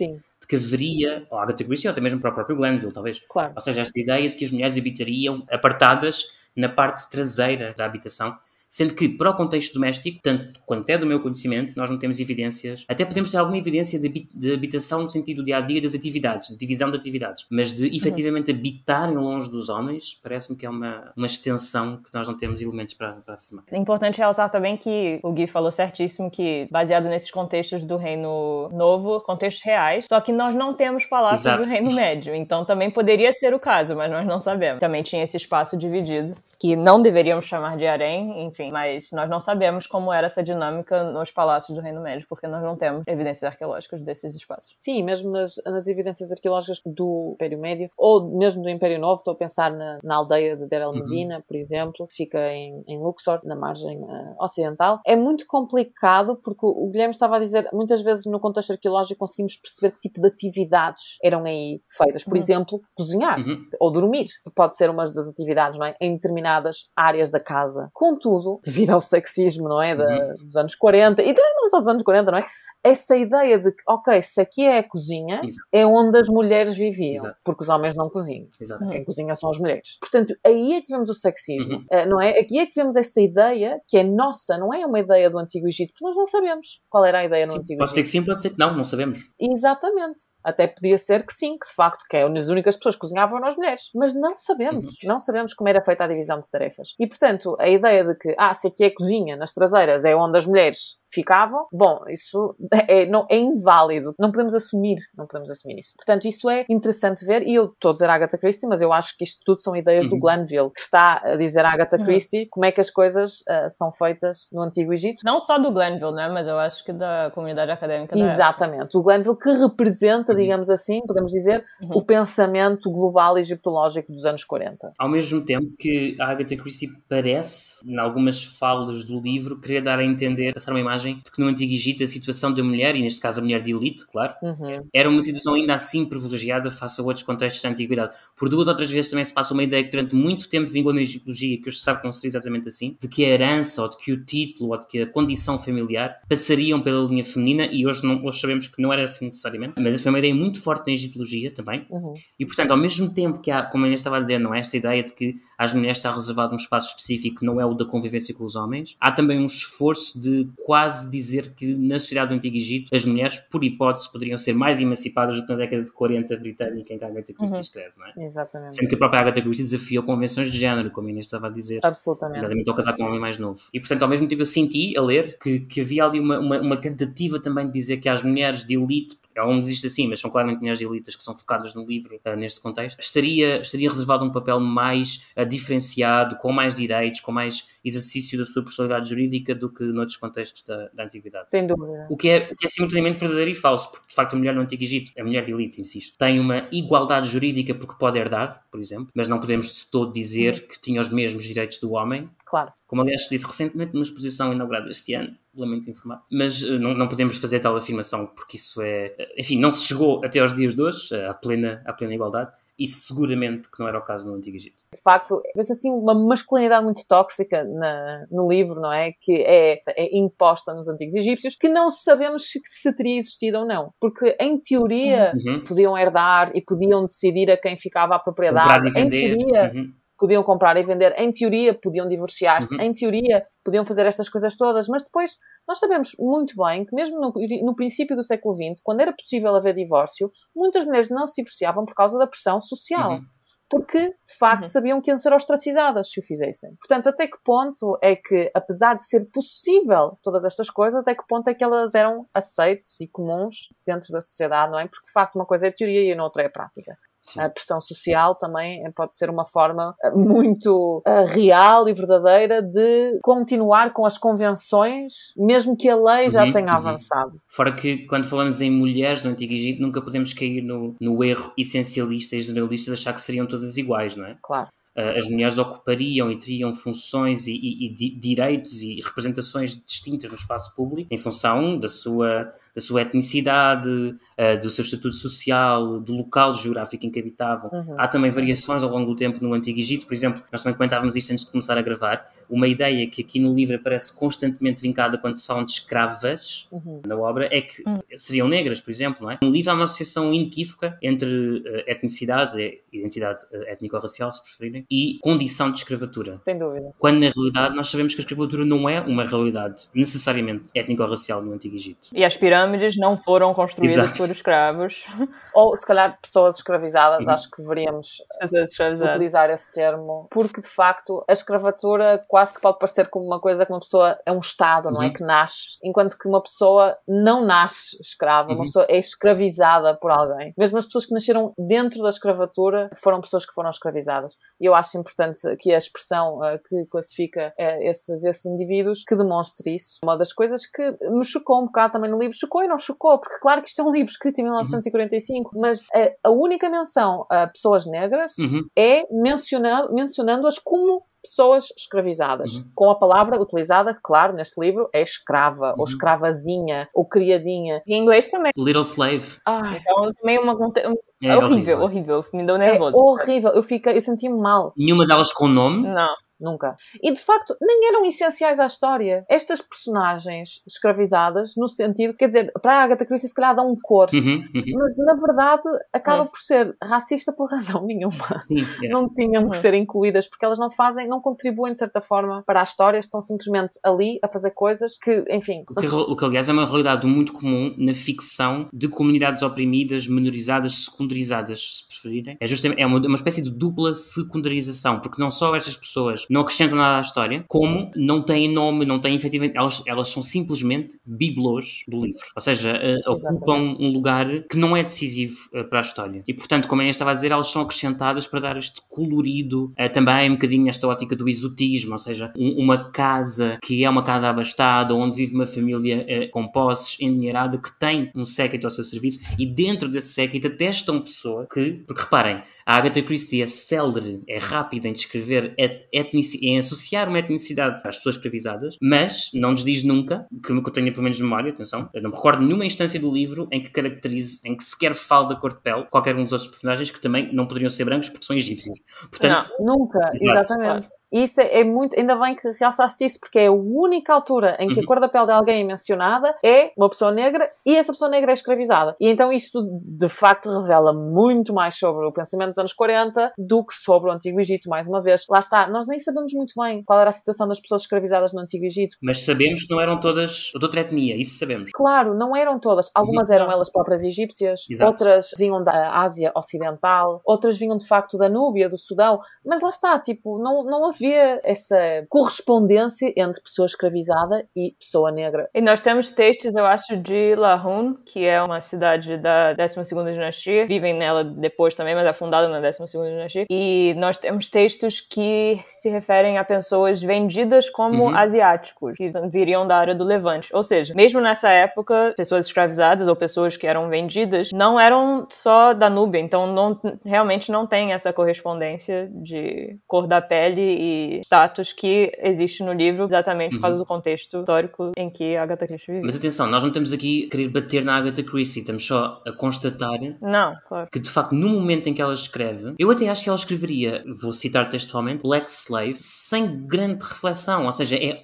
de que haveria, ou Agatha Christie, ou até mesmo para o próprio Glanville, talvez. Claro. Ou seja, esta ideia de que as mulheres habitariam apartadas na parte traseira da habitação, sendo que, para o contexto doméstico, tanto quanto é do meu conhecimento, nós não temos evidências, até podemos ter alguma evidência de habitação no sentido do dia-a-dia das atividades, de divisão de atividades, mas de efetivamente habitarem longe dos homens, parece-me que é uma extensão que nós não temos elementos para afirmar. É importante realçar também que o Gui falou certíssimo que, baseado nesses contextos do Reino Novo, contextos reais, só que nós não temos palácios do Reino Médio, então também poderia ser o caso, mas nós não sabemos. Também tinha esse espaço dividido, que não deveríamos chamar de harém, enfim, mas nós não sabemos como era essa dinâmica nos palácios do Reino Médio, porque nós não temos evidências arqueológicas desses espaços. Sim, mesmo nas evidências arqueológicas do Império Médio, ou mesmo do Império Novo, estou a pensar na aldeia de Deir el-Medina, por exemplo, que fica em Luxor, na margem ocidental. É muito complicado, porque o Guilherme estava a dizer, muitas vezes no contexto arqueológico conseguimos perceber que tipo de atividades eram aí feitas. Por exemplo, cozinhar ou dormir, pode ser uma das atividades, não é? Em determinadas áreas da casa. Contudo, devido ao sexismo, não é? Dos anos 40, e também não só dos anos 40, não é? Essa ideia de que, ok, se aqui é a cozinha, é onde as mulheres viviam, porque os homens não cozinham. Quem cozinha são as mulheres. Portanto, aí é que vemos o sexismo, não é? Aqui é que vemos essa ideia que é nossa, não é uma ideia do Antigo Egito, porque nós não sabemos qual era a ideia no Antigo Egito. Pode ser que sim, pode ser que não sabemos. Exatamente. Até podia ser que sim, que de facto, que as únicas pessoas que cozinhavam eram as mulheres. Mas não sabemos. Não sabemos como era feita a divisão de tarefas. E, portanto, a ideia de que, se aqui é cozinha, nas traseiras, é onde as mulheres ficavam, bom, isso é inválido. Não podemos assumir isso. Portanto, isso é interessante ver, e eu estou a dizer Agatha Christie, mas eu acho que isto tudo são ideias do Glanville, que está a dizer a Agatha Christie como é que as coisas são feitas no Antigo Egito. Não só do Glanville, né? Mas eu acho que da comunidade académica da Exatamente. Época. O Glanville que representa, digamos assim, podemos dizer, o pensamento global egiptológico dos anos 40. Ao mesmo tempo que a Agatha Christie parece, em algumas falas do livro, querer dar a entender, passar uma imagem de que no Antigo Egito a situação da mulher, e neste caso a mulher de elite, claro, era uma situação ainda assim privilegiada face a outros contextos da Antiguidade. Por 2 ou 3 vezes também se passa uma ideia que durante muito tempo vingou na egiptologia, que hoje se sabe que não seria exatamente assim, de que a herança, ou de que o título, ou de que a condição familiar passariam pela linha feminina, e hoje sabemos que não era assim necessariamente, mas essa foi uma ideia muito forte na egiptologia também, e portanto ao mesmo tempo que há, como eu estava a dizer, não é esta ideia de que às mulheres está reservado um espaço específico, não é o da convivência com os homens, há também um esforço de quase dizer que na sociedade do Antigo Egito as mulheres, por hipótese, poderiam ser mais emancipadas do que na década de 40 britânica em que a Agatha Christie escreve, não é? Exatamente. Sendo que a própria Agatha Christie desafiou convenções de género, como a Inês estava a dizer. Absolutamente. Nomeadamente ao casar com um homem mais novo. E portanto, ao mesmo tempo eu senti, a ler, que havia ali uma tentativa também de dizer que as mulheres de elite, ela não existe assim, mas são claramente mulheres de elites que são focadas no livro neste contexto, estaria reservado um papel mais diferenciado, com mais direitos, com mais exercício da sua personalidade jurídica do que noutros contextos da Antiguidade. Sem dúvida. O que é simultaneamente verdadeiro e falso, porque de facto a mulher no Antigo Egito, a mulher de elite, insisto, tem uma igualdade jurídica porque pode herdar, por exemplo, mas não podemos de todo dizer que tinha os mesmos direitos do homem. Claro. Como aliás se disse recentemente numa exposição inaugurada este ano, lamento informar, mas não podemos fazer tal afirmação porque isso enfim, não se chegou até aos dias de hoje à plena igualdade. E seguramente que não era o caso no Antigo Egito. De facto, vê-se assim uma masculinidade muito tóxica no livro, não é? Que é imposta nos antigos egípcios, que não sabemos se teria existido ou não. Porque, em teoria, podiam herdar e podiam decidir a quem ficava a propriedade. Em teoria, podiam comprar e vender. Em teoria, podiam divorciar-se. Em teoria, podiam fazer estas coisas todas. Mas depois, nós sabemos muito bem que mesmo no princípio do século XX, quando era possível haver divórcio, muitas mulheres não se divorciavam por causa da pressão social. Porque, de facto, sabiam que iam ser ostracizadas se o fizessem. Portanto, até que ponto é que, apesar de ser possível todas estas coisas, até que ponto é que elas eram aceites e comuns dentro da sociedade, não é? Porque, de facto, uma coisa é a teoria e a outra é a prática. Sim. A pressão social também pode ser uma forma muito real e verdadeira de continuar com as convenções, mesmo que a lei já tenha avançado. Fora que, quando falamos em mulheres no Antigo Egito, nunca podemos cair no erro essencialista e generalista de achar que seriam todas iguais, não é? Claro. As mulheres ocupariam e teriam funções e direitos e representações distintas no espaço público em função da sua da sua etnicidade, do seu estatuto social, do local geográfico em que habitavam. Há também variações ao longo do tempo no Antigo Egito. Por exemplo, nós também comentávamos isto antes de começar a gravar, uma ideia que aqui no livro aparece constantemente vincada quando se falam de escravas na obra é que seriam negras, por exemplo, não é? No livro há uma associação inequívoca entre etnicidade, identidade étnico-racial, se preferirem, e condição de escravatura. Sem dúvida. Quando na realidade nós sabemos que a escravatura não é uma realidade necessariamente étnico-racial no Antigo Egito. E as pirâmides não foram construídas por escravos. Ou, se calhar, pessoas escravizadas. Acho que deveríamos utilizar esse termo. Porque, de facto, a escravatura quase que pode parecer como uma coisa que uma pessoa é um estado, não é? Que nasce. Enquanto que uma pessoa não nasce escrava. Uma pessoa é escravizada por alguém. Mesmo as pessoas que nasceram dentro da escravatura foram pessoas que foram escravizadas. E eu acho importante que a expressão que classifica esses indivíduos que demonstre isso. Uma das coisas que me chocou um bocado também no livro, chocou e não chocou, porque claro que isto é um livro escrito em 1945, mas a única menção a pessoas negras é mencionando-as como pessoas escravizadas. Com a palavra utilizada, claro, neste livro, é escrava, ou escravazinha, ou criadinha. Em inglês também. Little slave. Então também é horrível. Me deu nervoso. É horrível. Eu senti-me mal. Nenhuma delas com nome? Não. Nunca. E, de facto, nem eram essenciais à história. Estas personagens escravizadas, no sentido, quer dizer, para a Agatha Christie se calhar dá um cor, mas, na verdade, acaba por ser racista por razão nenhuma. Não tinham que ser incluídas, porque elas não contribuem, de certa forma, para a história, estão simplesmente ali a fazer coisas que, enfim... O que aliás, é uma realidade muito comum na ficção de comunidades oprimidas, menorizadas, secundarizadas, se preferirem. É uma espécie de dupla secundarização, porque não só estas pessoas não acrescentam nada à história, como não têm nome, não têm efetivamente... Elas são simplesmente bibelôs do livro. Ou seja, ocupam um lugar que não é decisivo para a história. E, portanto, como eu estava a dizer, elas são acrescentadas para dar este colorido, também um bocadinho esta ótica do exotismo, ou seja, uma casa que é uma casa abastada, onde vive uma família com posses, endinheirada, que tem um séquito ao seu serviço, e dentro desse séquito até estão pessoas que... Porque, reparem, a Agatha Christie é célere, é rápida em descrever em associar uma etnicidade às pessoas escravizadas, mas não nos diz nunca, que eu tenha pelo menos memória, atenção, eu não me recordo nenhuma instância do livro em que caracterize, em que sequer fale da cor de pele qualquer um dos outros personagens que também não poderiam ser brancos porque são egípcios. Portanto, não, nunca, exatamente. E isso é muito, ainda bem que realçaste isso, porque é a única altura em que a cor da pele de alguém é mencionada, é uma pessoa negra, e essa pessoa negra é escravizada. E então isto de facto revela muito mais sobre o pensamento dos anos 40 do que sobre o Antigo Egito, mais uma vez. Lá está, nós nem sabemos muito bem qual era a situação das pessoas escravizadas no Antigo Egito. Mas sabemos que não eram todas de outra etnia, isso sabemos. Claro, não eram todas. Algumas eram elas próprias egípcias, outras vinham da Ásia Ocidental, outras vinham de facto da Núbia, do Sudão, mas lá está, tipo, não havia essa correspondência entre pessoa escravizada e pessoa negra. E nós temos textos, eu acho, de Lahun, que é uma cidade da 12ª dinastia. Vivem nela depois também, mas é fundada na 12ª dinastia. E nós temos textos que se referem a pessoas vendidas como asiáticos, que viriam da área do Levante. Ou seja, mesmo nessa época, pessoas escravizadas ou pessoas que eram vendidas não eram só da Núbia. Então, realmente não tem essa correspondência de cor da pele e status que existe no livro, exatamente por causa do contexto histórico em que a Agatha Christie vive. Mas atenção, nós não estamos aqui a querer bater na Agatha Christie, estamos só a constatar que, de facto, no momento em que ela escreve, eu até acho que ela escreveria, vou citar textualmente, Black Slave, sem grande reflexão, ou seja, é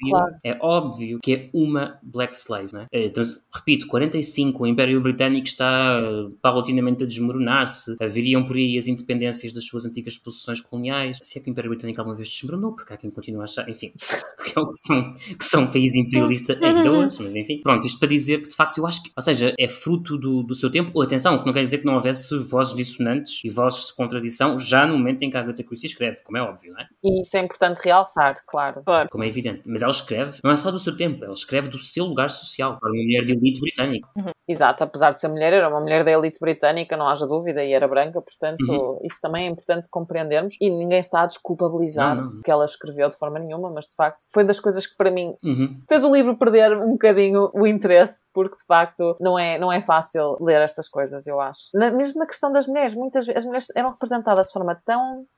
óbvio que é uma Black Slave, não é? Então, repito, 45, o Império Britânico está paulatinamente a desmoronar-se, haveriam por aí as independências das suas antigas possessões coloniais, se é que o Império Britânico alguma vez desmoronou, porque há quem continua a achar, enfim, que são um país imperialista ainda hoje, mas enfim. Pronto, isto para dizer que, de facto, eu acho que, ou seja, é fruto do seu tempo, ou atenção, que não quer dizer que não houvesse vozes dissonantes e vozes de contradição já no momento em que a Agatha Christie escreve, como é óbvio, não é? E isso é importante realçar, claro. Como é evidente. Mas ela escreve, não é só do seu tempo, ela escreve do seu lugar social, para uma mulher de elite britânica. Exato, apesar de ser mulher, era uma mulher da elite britânica, não haja dúvida, e era branca, portanto, isso também é importante compreendermos, e ninguém está a desculpabilizar o que ela escreveu de forma nenhuma, mas de facto foi das coisas que para mim fez o livro perder um bocadinho o interesse, porque de facto não é fácil ler estas coisas, eu acho. Mesmo na questão das mulheres, as mulheres eram representadas de forma tão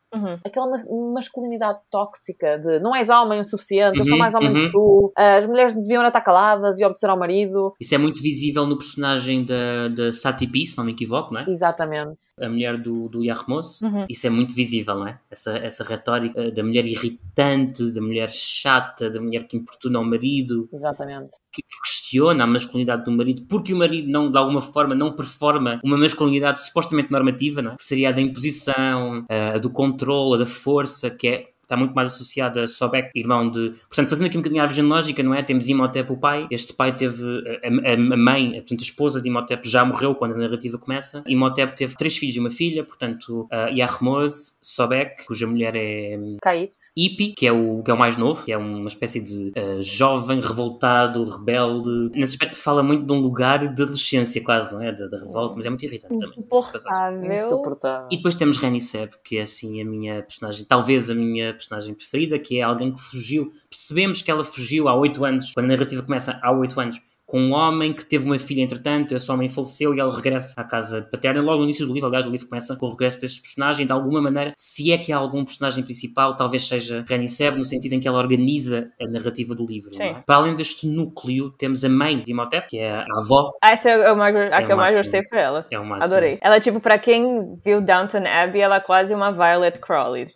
aquela masculinidade tóxica de não és homem o suficiente, eu sou mais homem que tu, as mulheres deviam estar caladas e obedecer ao marido. Isso é muito visível no personagem da Sati P, se não me equivoco, não é? Exatamente. A mulher do Yarmos. Isso é muito visível, não é? Essa retórica da mulher irritante, da mulher chata, da mulher que importuna o marido. Exatamente. Que questiona a masculinidade do marido, porque o marido não, de alguma forma, não performa uma masculinidade supostamente normativa, não é? Que seria a da imposição, a do controle, a da força, que está muito mais associada a Sobek, irmão de... Portanto, fazendo aqui um bocadinho a árvore genealógica, não é? Temos Imhotep, o pai. Este pai teve... A mãe, portanto, a esposa de Imhotep já morreu quando a narrativa começa. Imhotep teve 3 filhos e uma filha, portanto, Yarmos, Sobek, cuja mulher é... Kait. Ipi, que é o mais novo, que é uma espécie de jovem, revoltado, rebelde. Nesse aspecto fala muito de um lugar de adolescência quase, não é? Da revolta, mas é muito irritante também. Insuportável. E depois temos Reni Seb, que é assim a minha personagem, talvez a minha personagem preferida, que é alguém que fugiu. Percebemos que ela fugiu há 8 anos, quando a narrativa começa há 8 anos, com um homem que teve uma filha entretanto, esse homem faleceu e ela regressa à casa paterna. Logo no início do livro, aliás, o livro começa com o regresso deste personagem. De alguma maneira, se é que há algum personagem principal, talvez seja Reni Seb, no sentido em que ela organiza a narrativa do livro. Não é? Para além deste núcleo, temos a mãe de Imhotep, que é a avó. Essa é a que eu mais gostei foi ela. É o máximo. Adorei. Ela, tipo, pra quem viu Downton Abbey, ela é quase uma Violet Crowley.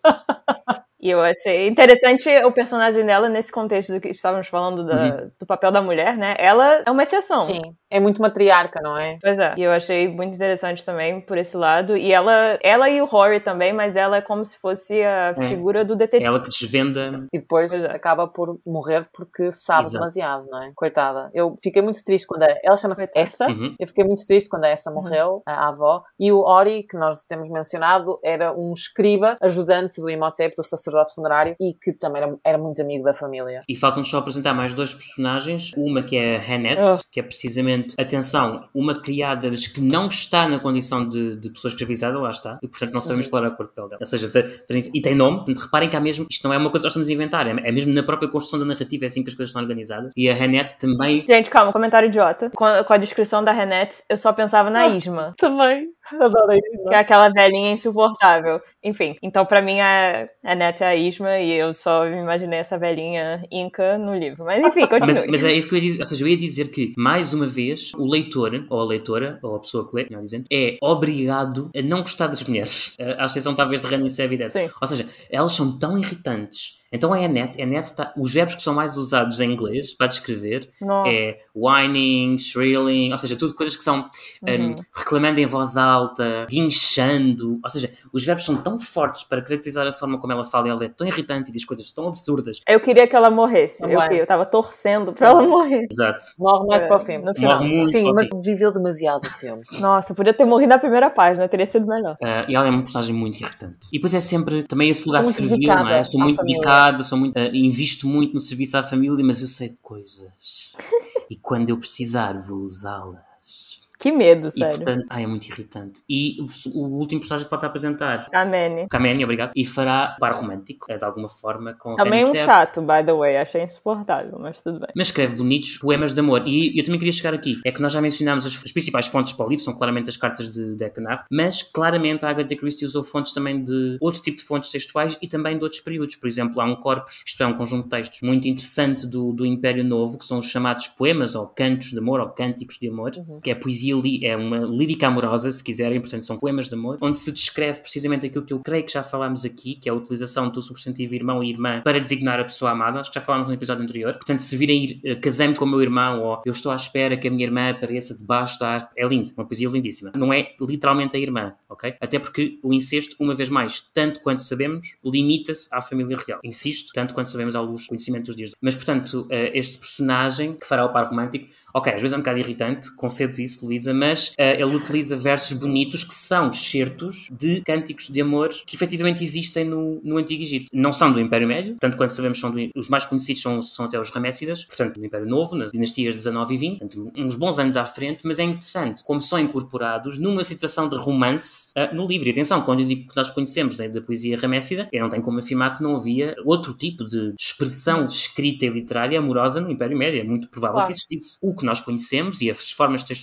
E eu achei interessante o personagem dela nesse contexto do que estávamos falando do papel da mulher, né? Ela é uma exceção. Sim, é muito matriarca, não é? Pois é. E eu achei muito interessante também por esse lado. E ela e o Rory também, mas ela é como se fosse a figura do detetive. Ela que desvenda. E depois acaba por morrer porque sabe demasiado, não é? Coitada. Eu fiquei muito triste quando ela chama-se Essa. Eu fiquei muito triste quando a Essa morreu, a avó. E o Ori, que nós temos mencionado, era um escriba, ajudante do Imhotep, do sacerdote funerário, e que também era muito amigo da família. E faltam-nos só apresentar mais 2 personagens. Uma que é a Hanet, que é precisamente, atenção, uma criada, mas que não está na condição de pessoa escravizada, lá está, e portanto não sabemos qual é a cor de pele dela. Ou seja, e tem nome, portanto reparem que há mesmo, isto não é uma coisa que nós estamos a inventar, é mesmo na própria construção da narrativa, é assim que as coisas estão organizadas. E a Hanet também... Gente, calma, comentário idiota. Com a descrição da Hanet, eu só pensava na Isma. Também. Adoro a Isma. Que é aquela velhinha insuportável. Enfim, então pra mim a Hanet é a Isma e eu só me imaginei essa velhinha inca no livro. Mas enfim, continue. Mas é isso que eu ia dizer. Ou seja, eu ia dizer que, mais uma vez, o leitor, ou a leitora, ou a pessoa que lê, melhor dizendo, é obrigado a não gostar das mulheres. À exceção talvez de Rani Seb e dessa. Ou seja, elas são tão irritantes. Então a Annette os verbos que são mais usados em inglês para descrever é whining, shrilling, ou seja, tudo coisas que são reclamando em voz alta, guinchando, ou seja, os verbos são tão fortes para caracterizar a forma como ela fala, e ela é tão irritante e diz coisas tão absurdas. Eu queria que ela morresse, eu tava torcendo para ela morrer. Exato. Morre mais para o fim. No final. Sim, mas viveu demasiado tempo. Nossa, podia ter morrido na primeira página, teria sido melhor. E ela é uma personagem muito irritante. E depois é sempre também esse lugar servil, não é? Sou muito dedicada, invisto muito no serviço à família, mas eu sei de coisas. E quando eu precisar, vou usá-las. Que medo, sério. E, portanto, é muito irritante. E o último personagem que falta apresentar... Kameni, obrigado. E fará par romântico, de alguma forma, com também um chato, by the way. Achei insuportável, mas tudo bem. Mas escreve bonitos poemas de amor. E eu também queria chegar aqui. É que nós já mencionámos as principais fontes para o livro, são claramente as cartas de Deckard, mas claramente a Agatha Christie usou fontes também de outro tipo de fontes textuais e também de outros períodos. Por exemplo, há um corpus, isto é um conjunto de textos muito interessante do Império Novo, que são os chamados poemas, ou cantos de amor, ou cânticos de amor, que é poesia, é uma lírica amorosa, se quiserem, portanto são poemas de amor, onde se descreve precisamente aquilo que eu creio que já falámos aqui, que é a utilização do substantivo irmão e irmã para designar a pessoa amada. Acho que já falámos no episódio anterior. Portanto, se virem casei-me com o meu irmão, ou eu estou à espera que a minha irmã apareça debaixo da árvore, é lindo, uma poesia lindíssima. Não é literalmente a irmã, ok? Até porque o incesto, uma vez mais, tanto quanto sabemos, limita-se à família real. Insisto, tanto quanto sabemos ao conhecimento dos dias. Mas, portanto, este personagem que fará o par romântico, ok, às vezes é um bocado irritante, concedo isso, Luísa, mas ele utiliza versos bonitos que são excertos de cânticos de amor que efetivamente existem no Antigo Egito. Não são do Império Médio, tanto quanto sabemos os mais conhecidos são até os Ramessidas, portanto do Império Novo, nas dinastias 19 e 20, portanto, uns bons anos à frente, mas é interessante como são incorporados numa situação de romance no livro. E atenção, quando eu digo que nós conhecemos da poesia ramessida, eu não tenho como afirmar que não havia outro tipo de expressão escrita e literária amorosa no Império Médio. É muito provável que existisse. O que nós conhecemos e as formas textuais que nós conhecemos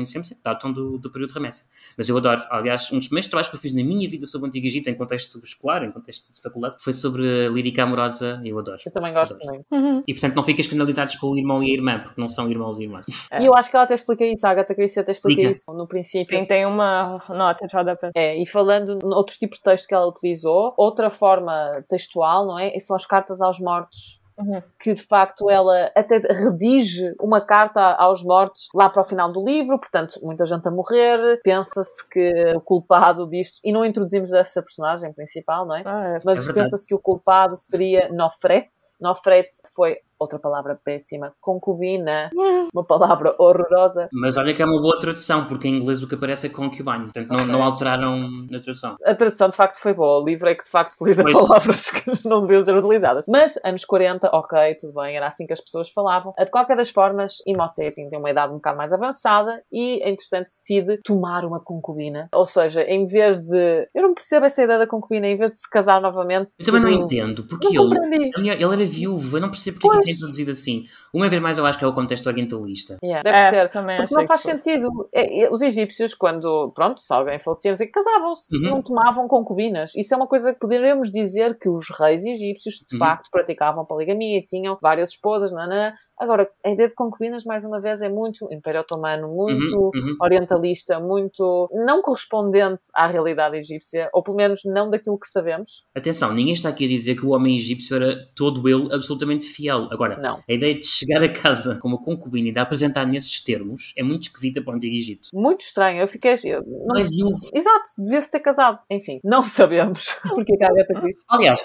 conhecemos datam do período de remessa. Mas eu adoro. Aliás, um dos primeiros trabalhos que eu fiz na minha vida sobre o Antigo Egito, em contexto escolar, em contexto de faculdade, foi sobre a lírica amorosa, e eu adoro. Eu também gosto muito. E portanto não ficas escandalizados com o irmão e a irmã, porque não são irmãos e irmãs. E eu acho que ela até explica isso, a Agatha Christie até explica isso no princípio. Tem uma nota de rodapé. E falando noutros tipos de texto que ela utilizou, outra forma textual, não é? São as cartas aos mortos. Que de facto ela até redige uma carta aos mortos lá para o final do livro, portanto muita gente a morrer, pensa-se que o culpado disto, e não introduzimos essa personagem principal, não é? Mas pensa-se que o culpado seria Nofret. Nofret foi outra palavra péssima, concubina, uma palavra horrorosa. Mas olha que é uma boa tradução, porque em inglês o que aparece é concubine, portanto não alteraram na tradução. A tradução de facto foi boa, o livro é que de facto utiliza palavras que não deviam ser utilizadas. Mas anos 40, ok, tudo bem, era assim que as pessoas falavam. De qualquer das formas, Imhotep tem uma idade um bocado mais avançada e, entretanto, decide tomar uma concubina. Ou seja, em vez de... Eu não percebo essa ideia da concubina, em vez de se casar novamente... Eu também não entendo, porque ele era viúvo, eu não percebo porque é introduzido assim. Uma vez mais eu acho que é o contexto orientalista. Deve ser, porque não faz sentido. Os egípcios, quando, se alguém falecia, casavam-se, não tomavam concubinas. Isso é uma coisa que poderíamos dizer que os reis egípcios, de facto, praticavam poligamia, tinham várias esposas, Agora, a ideia de concubinas, mais uma vez, é muito Império Otomano, muito orientalista, muito não correspondente à realidade egípcia, ou pelo menos não daquilo que sabemos. Atenção, ninguém está aqui a dizer que o homem egípcio era todo ele absolutamente fiel. Agora, não. A ideia de chegar a casa com uma concubina e de apresentar nesses termos é muito esquisita para o Antigo Egito. Muito estranho. Eu fiquei... Não é viúvo. Exato, devia-se ter casado. Enfim, não sabemos porque a Agatha Christie. Aliás,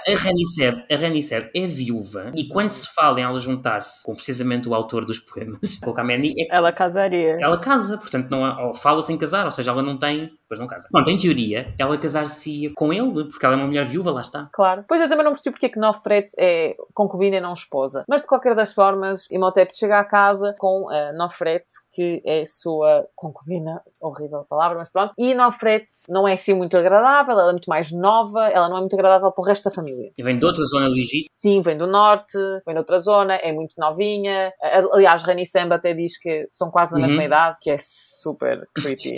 a Raniseb é viúva e quando se fala em ela juntar-se com precisamente o autor dos poemas, com o Khamenei, ela casaria. Ela casa, portanto, não fala sem casar, ou seja, ela não tem, depois não casa. Pronto, em teoria, ela casar-se com ele, porque ela é uma mulher viúva, lá está. Claro. Pois eu também não percebi porque é que Nofret é concubina e não esposa. Mas de qualquer das formas, Imhotep chega à casa com Nofret, que é sua concubina, horrível a palavra, mas pronto. E Nofret não é assim muito agradável, ela é muito mais nova, ela não é muito agradável para o resto da família. E vem de outra zona do Egito? Sim, vem do norte, vem de outra zona, é muito novinha. Aliás, Rani Semba até diz que são quase na mesma idade, que é super creepy.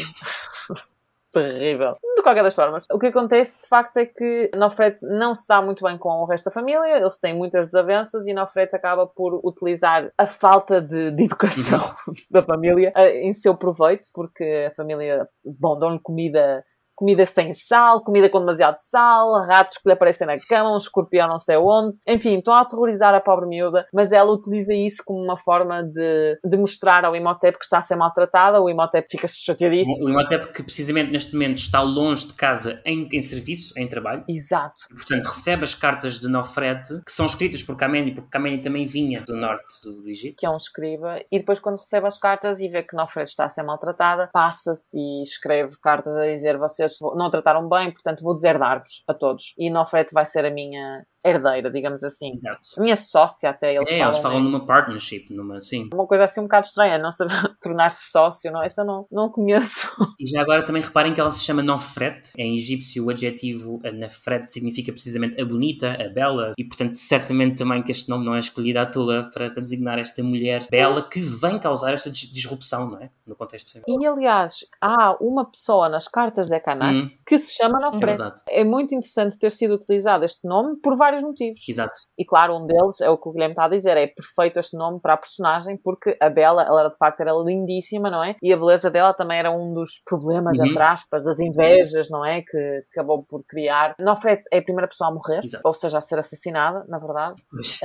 Terrível. De qualquer das formas. O que acontece, de facto, é que Nofret não se dá muito bem com o resto da família, eles têm muitas desavenças e Nofret acaba por utilizar a falta de educação da família em seu proveito, porque a família, dão-lhe comida sem sal, comida com demasiado sal, ratos que lhe aparecem na cama, um escorpião não sei onde. Enfim, estão a aterrorizar a pobre miúda, mas ela utiliza isso como uma forma de mostrar ao Imhotep que está a ser maltratada. O Imhotep fica chateadíssimo. O Imhotep que precisamente neste momento está longe de casa em serviço, em trabalho. Exato. E, portanto, recebe as cartas de Nofret, que são escritas por Khamenei, porque Khamenei também vinha do norte do Egito. Que é um escriba. E depois, quando recebe as cartas e vê que Nofret está a ser maltratada, passa-se e escreve cartas a dizer: vocês não a trataram bem, portanto vou deserdar-vos a todos. E Nofret vai ser a minha herdeira, digamos assim. Exato. A minha sócia até, eles falam numa partnership, sim. Uma coisa assim um bocado estranha, não saber tornar-se sócio, não? Essa eu não conheço. E já agora também reparem que ela se chama Nofret. Em egípcio o adjetivo Nofret significa precisamente a bonita, a bela, e portanto certamente também que este nome não é escolhido à toa para designar esta mulher bela que vem causar esta disrupção, não é? No contexto feminino. E aliás, há uma pessoa nas cartas de Ekanact que se chama Nofret. É muito interessante ter sido utilizado este nome por vários motivos. Exato. E claro, um deles é o que o Guilherme está a dizer, é perfeito este nome para a personagem, porque a Bela, ela de facto era lindíssima, não é? E a beleza dela também era um dos problemas, entre aspas, das invejas, não é? Que acabou por criar. Nofret é a primeira pessoa a morrer, ou seja, a ser assassinada, na verdade.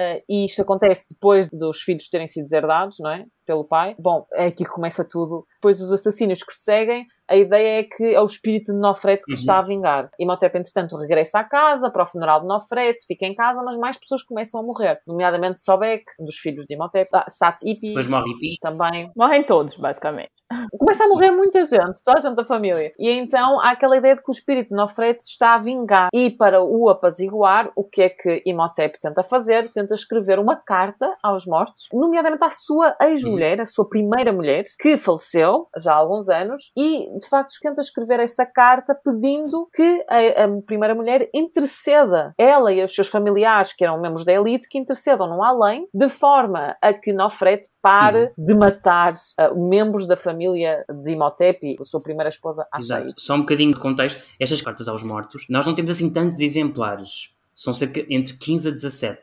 E isto acontece depois dos filhos terem sido deserdados, não é? Pelo pai. Bom, é aqui que começa tudo. Depois os assassinos que se seguem, a ideia é que é o espírito de Nofret que se está a vingar. Imhotep, entretanto, regressa à casa para o funeral de Nofret, fica em casa, mas mais pessoas começam a morrer. Nomeadamente Sobek, dos filhos de Imhotep, Sat-Ipi. Depois morre Ipi. Também. Morrem todos, basicamente. Começa a morrer muita gente, toda a gente da família. E então há aquela ideia de que o espírito de Nofret se está a vingar. E para o apaziguar, o que é que Imhotep tenta fazer? Tenta escrever uma carta aos mortos, nomeadamente à sua ex-mulher, a sua primeira mulher, que faleceu já há alguns anos, e de facto tenta escrever essa carta pedindo que a primeira mulher interceda. Ela e os seus familiares, que eram membros da elite, que intercedam no além, de forma a que Nofret pare de matar membros da família família de Imhotep, a sua primeira esposa, a Exato. sair. Só um bocadinho de contexto. Estas cartas aos mortos, nós não temos assim tantos exemplares. São cerca entre 15 a 17,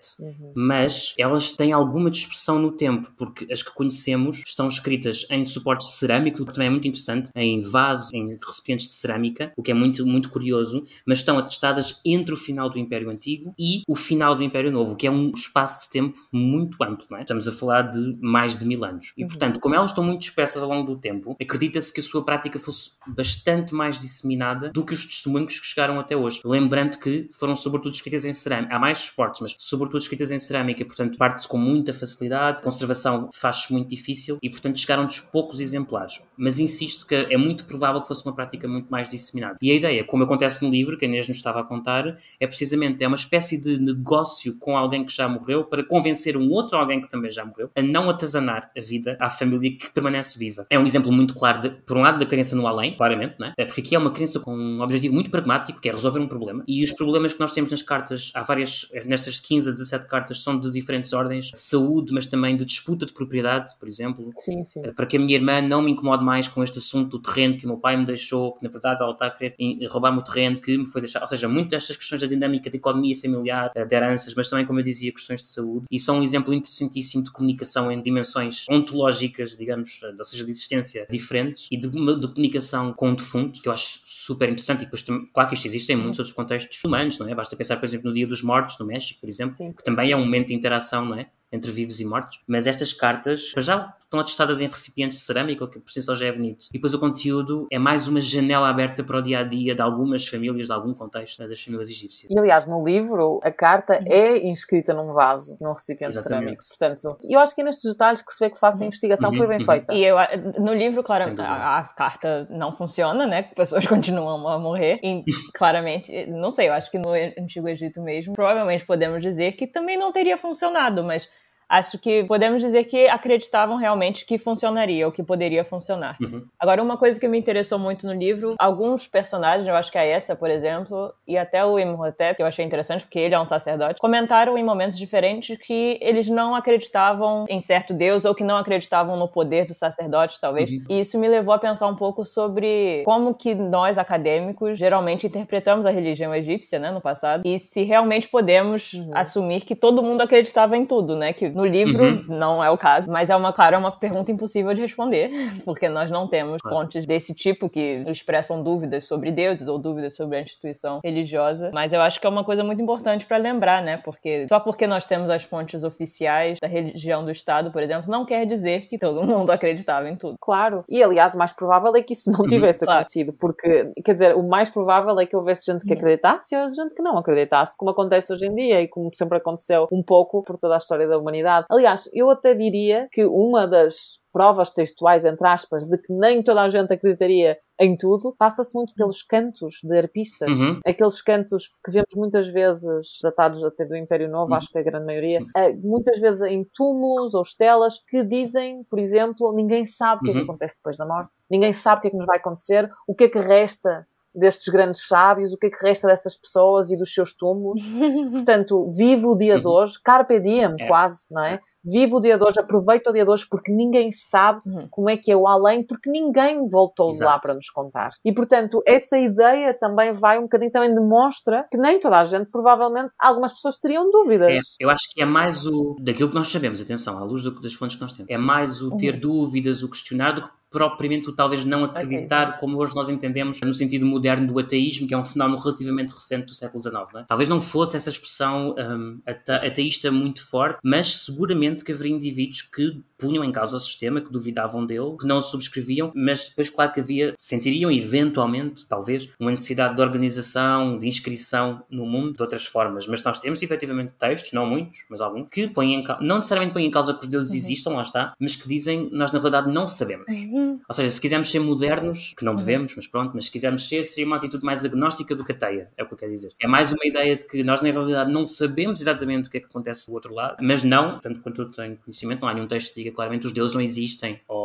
mas elas têm alguma dispersão no tempo, porque as que conhecemos estão escritas em suportes de cerâmica, o que também é muito interessante, em vasos, em recipientes de cerâmica, o que é muito, muito curioso, mas estão atestadas entre o final do Império Antigo e o final do Império Novo, que é um espaço de tempo muito amplo, não é? Estamos a falar de mais de 1000 anos. E, portanto, como elas estão muito dispersas ao longo do tempo, acredita-se que a sua prática fosse bastante mais disseminada do que os testemunhos que chegaram até hoje. Lembrando que foram sobretudo escritas em cerâmica. Há mais suportes, mas sobretudo escritas em cerâmica, portanto parte-se com muita facilidade, a conservação faz-se muito difícil e, portanto, chegaram dos poucos exemplares. Mas insisto que é muito provável que fosse uma prática muito mais disseminada. E a ideia, como acontece no livro, que a Inês nos estava a contar, é precisamente uma espécie de negócio com alguém que já morreu para convencer um outro alguém que também já morreu a não atazanar a vida à família que permanece viva. É um exemplo muito claro, por um lado, da crença no além, claramente, não é? Porque aqui é uma crença com um objetivo muito pragmático, que é resolver um problema. E os problemas que nós temos nas cartas, há várias, nestas 15 a 17 cartas, são de diferentes ordens, de saúde, mas também de disputa de propriedade, por exemplo. Sim, sim. Para que a minha irmã não me incomode mais com este assunto do terreno que o meu pai me deixou, que na verdade ela está a querer roubar-me o terreno que me foi deixado. Ou seja, muitas destas questões da dinâmica de economia familiar, de heranças, mas também, como eu dizia, questões de saúde. E são um exemplo interessantíssimo de comunicação em dimensões ontológicas, digamos, ou seja, de existência diferentes, e de comunicação com o defunto, que eu acho super interessante. E depois, claro que isto existe em muitos outros contextos humanos, não é? Basta pensar, por exemplo, no Dia dos Mortos, no México, por exemplo, Sim. que também é um momento de interação, não é? Entre vivos e mortos, mas estas cartas já estão atestadas em recipientes de cerâmica, o que por si só já é bonito. E depois o conteúdo é mais uma janela aberta para o dia-a-dia de algumas famílias, de algum contexto, né, das famílias egípcias. E aliás, no livro, a carta é inscrita num vaso, num recipiente cerâmico. Portanto, eu acho que é nestes detalhes que se vê que, de facto, a investigação foi bem feita. E no livro, claro, a carta não funciona, né? Pessoas continuam a morrer. E, claramente, não sei, eu acho que no Antigo Egito mesmo, provavelmente podemos dizer que também não teria funcionado, mas acho que podemos dizer que acreditavam realmente que funcionaria, ou que poderia funcionar. Agora, uma coisa que me interessou muito no livro, alguns personagens, eu acho que a Essa, por exemplo, e até o Imhotep, que eu achei interessante, porque ele é um sacerdote, comentaram em momentos diferentes que eles não acreditavam em certo Deus, ou que não acreditavam no poder dos sacerdotes, talvez. E isso me levou a pensar um pouco sobre como que nós, acadêmicos, geralmente interpretamos a religião egípcia, né, no passado, e se realmente podemos assumir que todo mundo acreditava em tudo, né, que no livro não é o caso, mas é uma pergunta impossível de responder, porque nós não temos fontes desse tipo que expressam dúvidas sobre deuses ou dúvidas sobre a instituição religiosa, mas eu acho que é uma coisa muito importante para lembrar, né, porque só porque nós temos as fontes oficiais da religião do Estado, por exemplo, não quer dizer que todo mundo acreditava em tudo. Claro, e aliás o mais provável é que isso não tivesse acontecido, porque, quer dizer, o mais provável é que houvesse gente que acreditasse e houvesse gente que não acreditasse, como acontece hoje em dia e como sempre aconteceu um pouco por toda a história da humanidade. Aliás, eu até diria que uma das provas textuais, entre aspas, de que nem toda a gente acreditaria em tudo, passa-se muito pelos cantos de arpistas. Aqueles cantos que vemos muitas vezes, datados até do Império Novo, acho que a grande maioria, muitas vezes em túmulos ou estelas, que dizem, por exemplo, ninguém sabe o que é que acontece depois da morte. Ninguém sabe o que é que nos vai acontecer, o que é que resta destes grandes sábios, o que é que resta destas pessoas e dos seus túmulos. Portanto, vive o dia de hoje, carpe diem, quase, não é? Vive o dia de hoje, aproveita o dia de hoje, porque ninguém sabe como é que é o além, porque ninguém voltou de lá para nos contar. E, portanto, essa ideia também vai um bocadinho, também demonstra que nem toda a gente, provavelmente, algumas pessoas teriam dúvidas. Eu acho que é mais daquilo que nós sabemos, atenção, à luz das fontes que nós temos. É mais o ter dúvidas, o questionar, do que propriamente o talvez não acreditar, como hoje nós entendemos no sentido moderno do ateísmo, que é um fenómeno relativamente recente do século XIX. Não é? Talvez não fosse essa expressão ateísta muito forte, mas seguramente que haveria indivíduos que punham em causa o sistema, que duvidavam dele, que não o subscreviam, mas depois, claro que sentiriam eventualmente, talvez, uma necessidade de organização, de inscrição no mundo de outras formas. Mas nós temos efetivamente textos, não muitos, mas alguns, que não necessariamente põem em causa que os deuses existam, lá está, mas que dizem, nós na realidade não sabemos. Ou seja, se quisermos ser modernos, que não devemos, mas pronto, mas se quisermos seria uma atitude mais agnóstica do que ateia, é o que eu quero dizer. É mais uma ideia de que nós na realidade não sabemos exatamente o que é que acontece do outro lado, mas não, tanto quanto eu tenho conhecimento, não há nenhum texto que diga claramente os deuses não existem, ou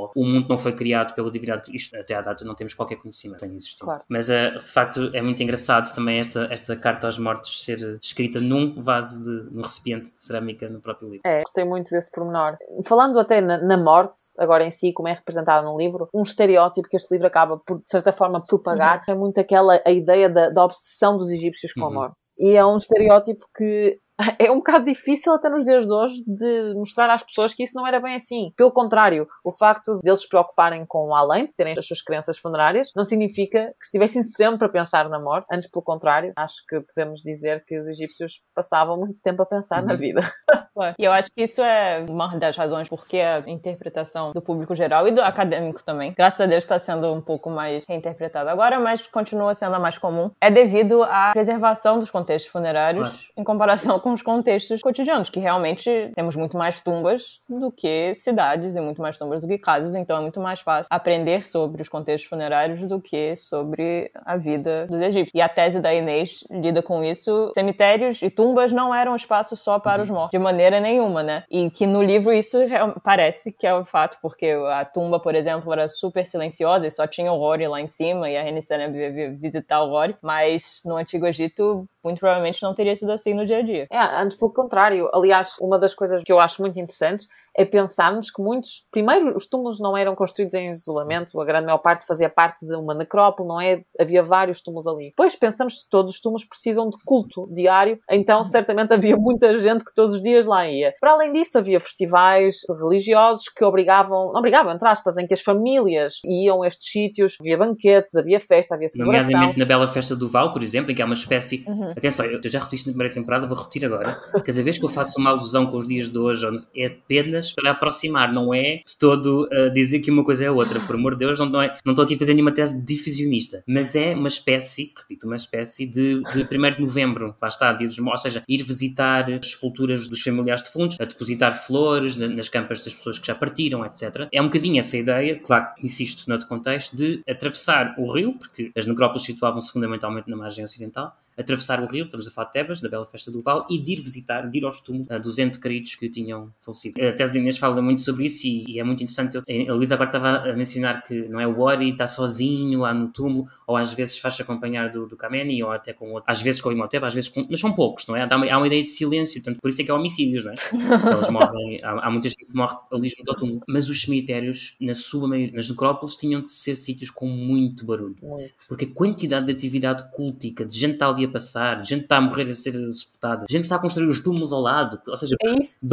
ou o mundo não foi criado pela divindade. Isto, até à data, não temos qualquer conhecimento, tem existido. Claro. Mas, de facto, é muito engraçado também esta carta aos mortos ser escrita num recipiente de cerâmica no próprio livro. Gostei muito desse pormenor. Falando até na morte, agora em si, como é representada no livro, um estereótipo que este livro acaba por, de certa forma, propagar, é muito a ideia da obsessão dos egípcios com a morte. E é um estereótipo que é um bocado difícil até nos dias de hoje de mostrar às pessoas que isso não era bem assim. Pelo contrário, o facto de eles se preocuparem com o além, de terem as suas crenças funerárias, não significa que estivessem sempre a pensar na morte. Antes, pelo contrário, acho que podemos dizer que os egípcios passavam muito tempo a pensar na vida. E eu acho que isso é uma das razões porque a interpretação do público geral e do acadêmico também, graças a Deus, está sendo um pouco mais reinterpretada agora, mas continua sendo a mais comum, é devido à preservação dos contextos funerários em comparação com os contextos cotidianos, que realmente temos muito mais tumbas do que cidades e muito mais tumbas do que casas, então é muito mais fácil aprender sobre os contextos funerários do que sobre a vida dos egípcios. E a tese da Inês lida com isso. Cemitérios e tumbas não eram espaço só para os mortos, de maneira nenhuma, né? E que no livro isso parece que é o fato, porque a tumba, por exemplo, era super silenciosa e só tinha o Rory lá em cima e a Renicena ia visitar o Rory, mas no Antigo Egito muito provavelmente não teria sido assim no dia a dia. Antes pelo contrário. Aliás, uma das coisas que eu acho muito interessantes é pensarmos que primeiro, os túmulos não eram construídos em isolamento, a grande maior parte fazia parte de uma necrópole, não é? Havia vários túmulos ali. Depois pensamos que todos os túmulos precisam de culto diário, então certamente havia muita gente que todos os dias lá ia. Para além disso, havia festivais religiosos que obrigavam, entre aspas, em que as famílias iam a estes sítios, havia banquetes, havia festa, havia celebração. Nomeadamente na Bela Festa do Val, por exemplo, em que há uma espécie... Atenção, eu já repeti isto na primeira temporada, vou repetir agora. Cada vez que eu faço uma alusão com os dias de hoje, é apenas para aproximar, não é de todo dizer que uma coisa é outra. Por amor de Deus, não estou aqui a fazer nenhuma tese de divisionista. Mas é uma espécie de 1º de novembro, lá está, dia dos mortos, ou seja, ir visitar as sepulturas dos familiares defuntos, a depositar flores nas campas das pessoas que já partiram, etc. É um bocadinho essa ideia, claro, insisto, noutro contexto, de atravessar o rio, porque as necrópolis situavam-se fundamentalmente na margem ocidental, atravessar o rio, estamos a falar de Tebas, da Bela Festa do Val, e de ir aos túmulos dos entes queridos que tinham falecido. A tese de Inês fala muito sobre isso e é muito interessante. A Luísa agora estava a mencionar que não é o Ori, está sozinho lá no túmulo, ou às vezes faz-se acompanhar do Kameni, ou até com outro, às vezes com o Imhotep, às vezes com... Mas são poucos, não é? Há uma ideia de silêncio, tanto por isso é que há homicídios, não é? Eles morrem, há muita gente que morre ali junto ao túmulo. Mas os cemitérios, na sua maioria, nas necrópolis, tinham de ser sítios com muito barulho. Porque a quantidade de atividade cultica, de gente está ali a passar, gente está a morrer a ser sepultada, gente está a construir os túmulos ao lado, ou seja,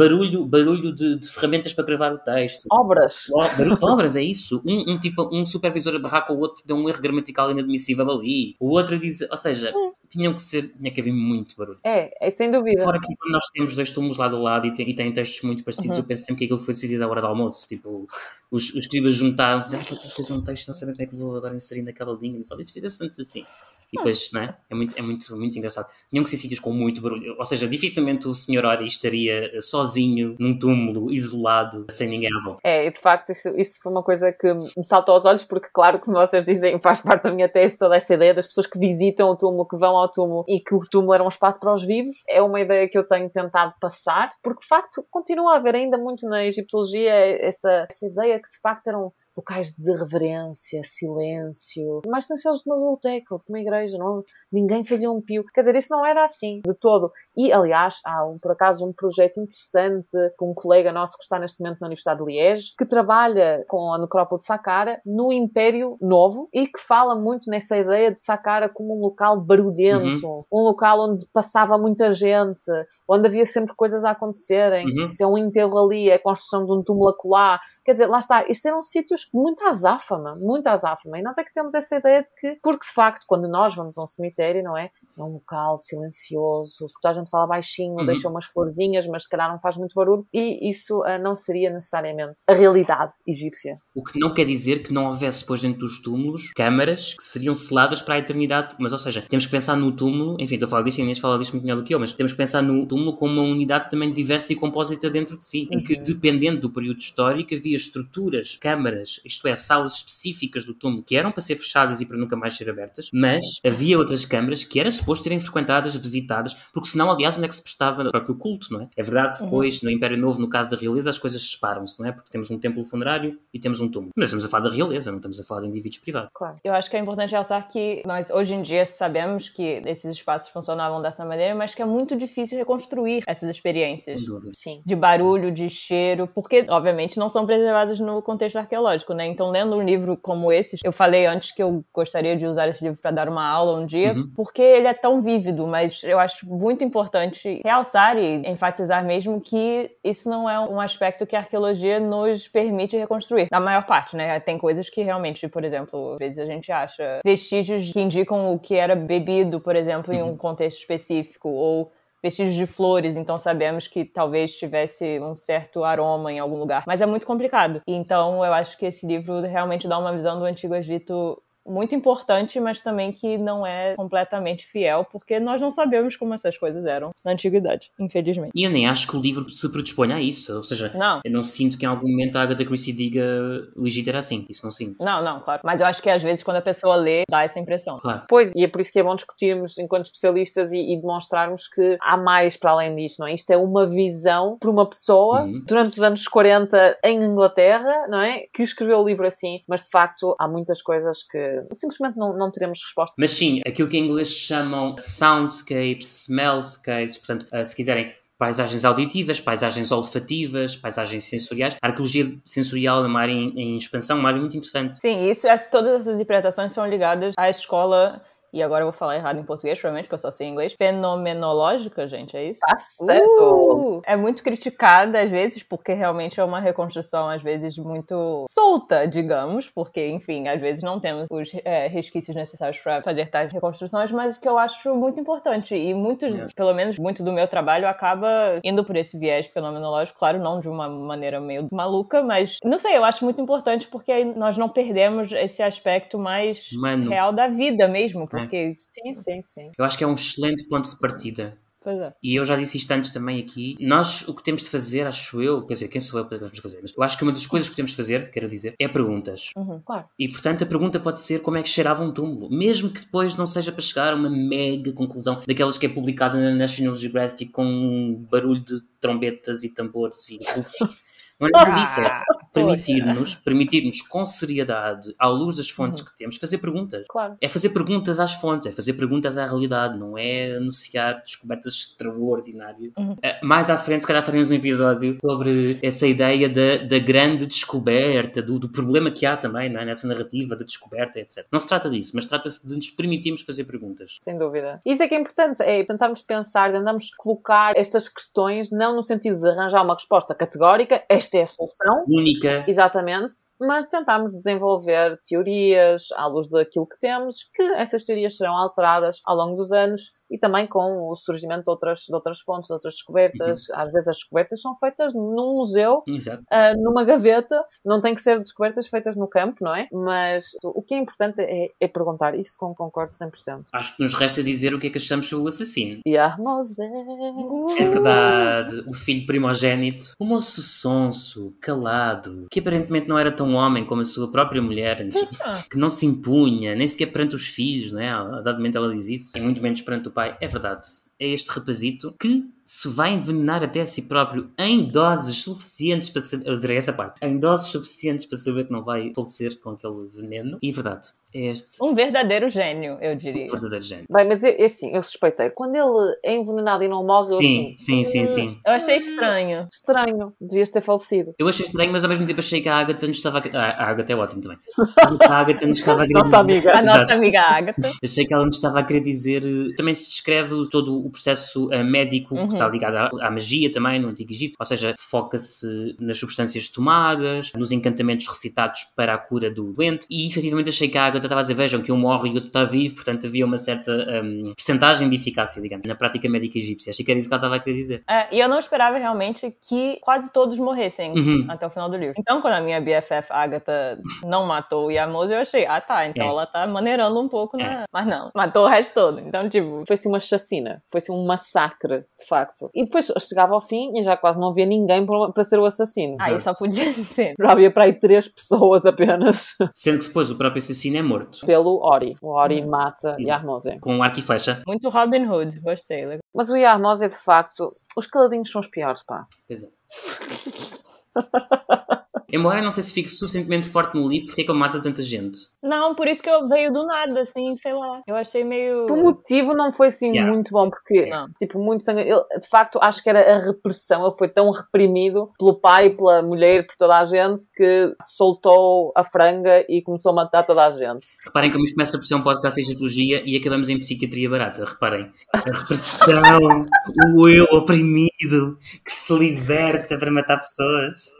barulho de ferramentas para gravar o texto. Obras. Barulho de obras, é isso. Um supervisor a barrar com o outro deu um erro gramatical inadmissível ali. O outro diz, ou seja, tinha que haver muito barulho. É sem dúvida. Fora que quando nós temos 2 túmulos lado a lado e têm textos muito parecidos, eu penso sempre que aquilo foi decidido à hora do almoço. Tipo, os escribas juntaram-se, eu fiz um texto, não sei como é que vou agora inserir naquela linha. Só isso fez antes assim. E depois, não é? É muito engraçado. Tinham que ser sítios com muito barulho. Ou seja, dificilmente o Sr. Ori estaria sozinho, num túmulo, isolado, sem ninguém à volta. E de facto, isso foi uma coisa que me saltou aos olhos, porque claro, como vocês dizem, faz parte da minha tese toda essa ideia das pessoas que visitam o túmulo, que vão ao túmulo e que o túmulo era um espaço para os vivos. É uma ideia que eu tenho tentado passar, porque de facto continua a haver ainda muito na egiptologia essa ideia que de facto eram locais de reverência, silêncio, mais silenciosos de uma biblioteca ou de uma igreja, não? Ninguém fazia um pio. Quer dizer, isso não era assim, de todo. E, aliás, há por acaso um projeto interessante com um colega nosso que está neste momento na Universidade de Liege, que trabalha com a necrópole de Saqqara no Império Novo e que fala muito nessa ideia de Saqqara como um local barulhento, um local onde passava muita gente, onde havia sempre coisas a acontecerem. Se é um enterro ali, é a construção de um túmulo acolá. Quer dizer, lá está, isto eram sítios muito azáfama. E nós é que temos essa ideia de que, porque de facto, quando nós vamos a um cemitério, não é? É um local silencioso, se toda a gente fala baixinho, deixa umas florzinhas, mas se calhar não faz muito barulho, e isso não seria necessariamente a realidade egípcia. O que não quer dizer que não houvesse depois dentro dos túmulos câmaras que seriam seladas para a eternidade, mas ou seja, temos que pensar no túmulo, enfim, estou a falar disto, a Inês fala disto muito melhor do que eu, mas temos que pensar no túmulo como uma unidade também diversa e compósita dentro de si, em que, dependendo do período histórico, havia estruturas, câmaras, isto é, salas específicas do túmulo que eram para ser fechadas e para nunca mais ser abertas, mas havia outras câmaras que era suposto suposto serem frequentadas, visitadas, porque senão, aliás, onde é que se prestava o próprio culto, não é? É verdade que depois, no Império Novo, no caso da realeza, as coisas separam-se, não é? Porque temos um templo funerário e temos um túmulo. Mas estamos a falar da realeza, não estamos a falar de indivíduos privados. Claro. Eu acho que é importante realçar que nós, hoje em dia, sabemos que esses espaços funcionavam dessa maneira, mas que é muito difícil reconstruir essas experiências. Sem dúvida. Sim. De barulho, de cheiro, porque, obviamente, não são preservadas no contexto arqueológico, né? Então, lendo um livro como esse, eu falei antes que eu gostaria de usar esse livro para dar uma aula um dia, porque ele é tão vívido, mas eu acho muito importante realçar e enfatizar mesmo que isso não é um aspecto que a arqueologia nos permite reconstruir. Na maior parte, né? Tem coisas que realmente, por exemplo, às vezes a gente acha vestígios que indicam o que era bebido, por exemplo, em um contexto específico, ou vestígios de flores, então sabemos que talvez tivesse um certo aroma em algum lugar. Mas é muito complicado. Então eu acho que esse livro realmente dá uma visão do Antigo Egito muito importante, mas também que não é completamente fiel, porque nós não sabemos como essas coisas eram na antiguidade, infelizmente. E eu nem acho que o livro se predisponha a isso, ou seja, eu não sinto que em algum momento a Agatha Christie diga o Egito era assim, isso não sinto. Não, claro. Mas eu acho que às vezes quando a pessoa lê, dá essa impressão. Claro. Pois, e é por isso que é bom discutirmos enquanto especialistas e demonstrarmos que há mais para além disto, não é? Isto é uma visão por uma pessoa durante os anos 40 em Inglaterra, não é? Que escreveu o livro assim, mas de facto há muitas coisas que simplesmente não teremos resposta. Mas sim, aquilo que em inglês chamam soundscapes, smellscapes, portanto, se quiserem, paisagens auditivas, paisagens olfativas, paisagens sensoriais. A arqueologia sensorial é uma área em expansão, uma área muito interessante. Sim, todas essas interpretações são ligadas à escola, e agora eu vou falar errado em português, provavelmente, porque eu só sei inglês, fenomenológica, gente, é isso? Tá certo! É muito criticada, às vezes, porque realmente é uma reconstrução, às vezes, muito solta, digamos, porque, enfim, às vezes não temos os resquícios necessários para fazer tais reconstruções, mas que eu acho muito importante, e pelo menos muito do meu trabalho acaba indo por esse viés fenomenológico, claro, não de uma maneira meio maluca, mas, não sei, eu acho muito importante porque aí nós não perdemos esse aspecto mais real da vida mesmo, porque sim. Eu acho que é um excelente ponto de partida. Pois é. E eu já disse isto antes também aqui. Nós, o que temos de fazer, acho eu, quer dizer, quem sou eu para termos de fazer, mas eu acho que uma das coisas que temos de fazer, quero dizer, é perguntas. Claro. E, portanto, a pergunta pode ser como é que cheirava um túmulo. Mesmo que depois não seja para chegar a uma mega conclusão daquelas que é publicada na National Geographic com um barulho de trombetas e tambores e rufos. Não é nada disso, é permitir-nos com seriedade, à luz das fontes que temos, fazer perguntas. Claro. É fazer perguntas às fontes, é fazer perguntas à realidade, não é anunciar descobertas extraordinárias. Mais à frente, se calhar faremos um episódio sobre essa ideia da grande descoberta, do problema que há também, não é? Nessa narrativa da descoberta, etc. Não se trata disso, mas trata-se de nos permitirmos fazer perguntas. Sem dúvida. Isso é que é importante, é tentarmos pensar, tentarmos colocar estas questões, não no sentido de arranjar uma resposta categórica, esta é a solução. Única. Exatamente. Mas tentámos desenvolver teorias à luz daquilo que temos, que essas teorias serão alteradas ao longo dos anos e também com o surgimento de outras fontes, de outras descobertas. Às vezes as descobertas são feitas num museu, numa gaveta, não tem que ser descobertas feitas no campo, não é? Mas o que é importante é perguntar, isso concordo 100%. Acho que nos resta dizer o que é que achamos sobre o assassino. É verdade, o filho primogénito, o moço sonso, calado, que aparentemente não era tão homem como a sua própria mulher, enfim, que não se impunha, nem sequer perante os filhos, não é? A dado momento ela diz isso, e muito menos perante o pai. É verdade. É este rapazito que se vai envenenar até a si próprio em doses suficientes para saber... Eu direi essa parte. Em doses suficientes para saber que não vai falecer com aquele veneno. E é verdade. É este. Um verdadeiro gênio, eu diria. Um verdadeiro gênio. Bem, mas assim, eu suspeitei. Quando ele é envenenado e não morre, Sim. Eu achei estranho. Estranho. Devias ter falecido. Eu achei estranho, mas ao mesmo tempo achei que a Agatha nos estava... A Agatha é ótimo também. A Agatha nos estava a querer nossa amiga. A nossa amiga Agatha. Achei que ela nos estava a querer dizer... Também se descreve todo o processo médico que está ligado à magia também no Antigo Egito. Ou seja, foca-se nas substâncias tomadas, nos encantamentos recitados para a cura do doente. E efetivamente achei que a Agatha estava a dizer, vejam que um morre e o outro está vivo, portanto havia uma certa percentagem de eficácia, digamos, na prática médica egípcia. Achei que era isso que ela estava a querer dizer. E eu não esperava realmente que quase todos morressem até o final do livro. Então, quando a minha BFF Agatha não matou o Yamose, eu achei, então ela tá maneirando um pouco, Mas não, matou o resto todo. Então, tipo... Foi-se uma chacina, foi-se um massacre, de facto. facto. E depois chegava ao fim e já quase não havia ninguém para ser o assassino. Aí só podia ser. Já havia para aí 3 pessoas apenas. Sendo que depois o próprio assassino é morto. Pelo Ori. O Ori mata Yarmoze. Com arco e flecha. Muito Robin Hood, gostei. Mas o Yarmoze é de facto... Os caladinhos são os piores, pá. Pois é. Embora eu não sei se fique suficientemente forte no livro, porque é que ele mata tanta gente? Não, por isso que eu veio do nada, assim, sei lá. Eu achei meio... O motivo não foi assim muito bom, porque, tipo, muito sangue... Ele, de facto, acho que era a repressão. Ele foi tão reprimido pelo pai, pela mulher, por toda a gente, que soltou a franga e começou a matar toda a gente. Reparem como isto começa por ser um podcast de egiptologia e acabamos em psiquiatria barata. Reparem. A repressão, o eu oprimido, que se liberta para matar pessoas.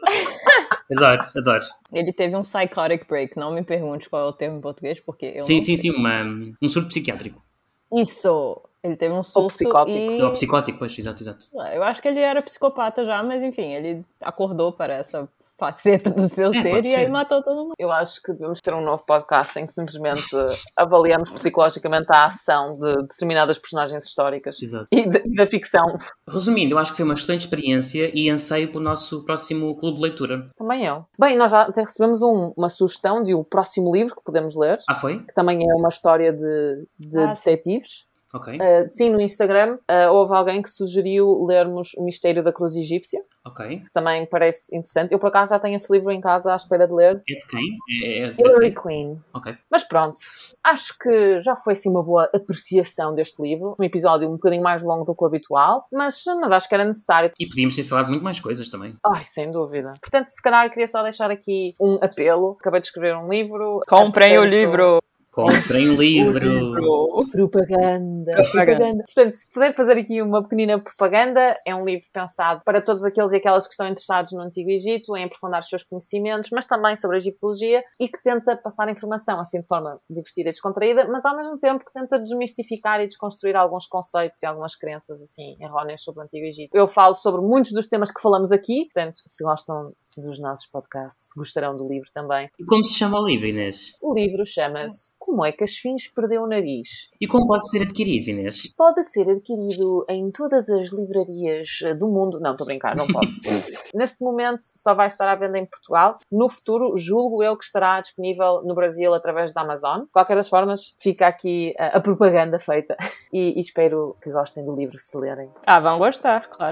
Adoro. Ele teve um psychotic break, não me pergunte qual é o termo em português, porque eu Sim, um surto psiquiátrico. Isso! Ele teve um surto psicótico. Ou psicótico, pois, exato. Eu acho que ele era psicopata já, mas enfim, ele acordou para essa faceta do seu ser e aí matou todo mundo. Eu acho que devemos ter um novo podcast em que simplesmente avaliamos psicologicamente a ação de determinadas personagens históricas. Exato. E da ficção. Resumindo, eu acho que foi uma excelente experiência e anseio pelo nosso próximo clube de leitura. Também eu. Bem, nós já até recebemos uma sugestão de um próximo livro que podemos ler. Ah, foi? Que também é uma história de detetives. Ok. Sim, no Instagram houve alguém que sugeriu lermos O Mistério da Cruz Egípcia. Ok. Que também parece interessante. Eu, por acaso, já tenho esse livro em casa à espera de ler. É de quem? É de Hilary Queen. Ok. Mas pronto, acho que já foi assim uma boa apreciação deste livro. Um episódio um bocadinho mais longo do que o habitual, mas acho que era necessário. E podíamos ter falado muito mais coisas também. Ai, sem dúvida. Portanto, se calhar eu queria só deixar aqui um apelo. Acabei de escrever um livro. Comprem o livro! Comprem um livro. Propaganda. Portanto, se puder fazer aqui uma pequenina propaganda, é um livro pensado para todos aqueles e aquelas que estão interessados no Antigo Egito, em aprofundar os seus conhecimentos, mas também sobre a egiptologia, e que tenta passar informação assim de forma divertida e descontraída, mas ao mesmo tempo que tenta desmistificar e desconstruir alguns conceitos e algumas crenças assim erróneas sobre o Antigo Egito. Eu falo sobre muitos dos temas que falamos aqui, portanto, se gostam dos nossos podcasts, gostarão do livro também. E como se chama o livro, Inês? O livro chama-se Como é que a Esfinge Perdeu o Nariz? E como pode ser adquirido, Inês? Pode ser adquirido em todas as livrarias do mundo. Não, estou a brincar, não pode. Neste momento só vai estar à venda em Portugal. No futuro, julgo eu que estará disponível no Brasil através da Amazon. De qualquer das formas, fica aqui a propaganda feita. E espero que gostem do livro se lerem. Vão gostar, claro.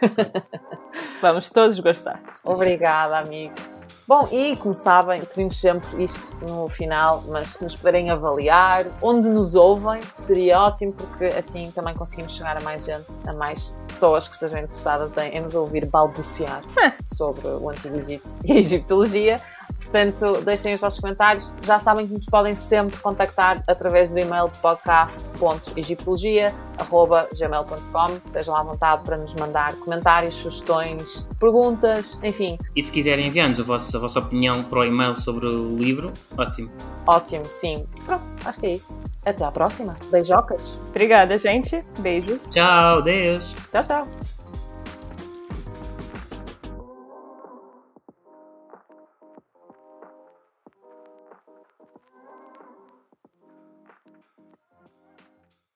Vamos todos gostar. Obrigada, amigos. Bom, e como sabem, pedimos sempre isto no final, mas se nos puderem avaliar, onde nos ouvem, seria ótimo, porque assim também conseguimos chegar a mais gente, a mais pessoas que estejam interessadas em nos ouvir balbuciar sobre o Antigo Egito e a egiptologia. Portanto, deixem os vossos comentários. Já sabem que nos podem sempre contactar através do e-mail podcast.egiptologia@gmail.com. Estejam à vontade para nos mandar comentários, sugestões, perguntas, enfim. E se quiserem enviar-nos a vossa opinião para o e-mail sobre o livro, ótimo. Ótimo, sim. Pronto, acho que é isso. Até à próxima. Beijocas. Obrigada, gente. Beijos. Tchau, Deus. Tchau, tchau.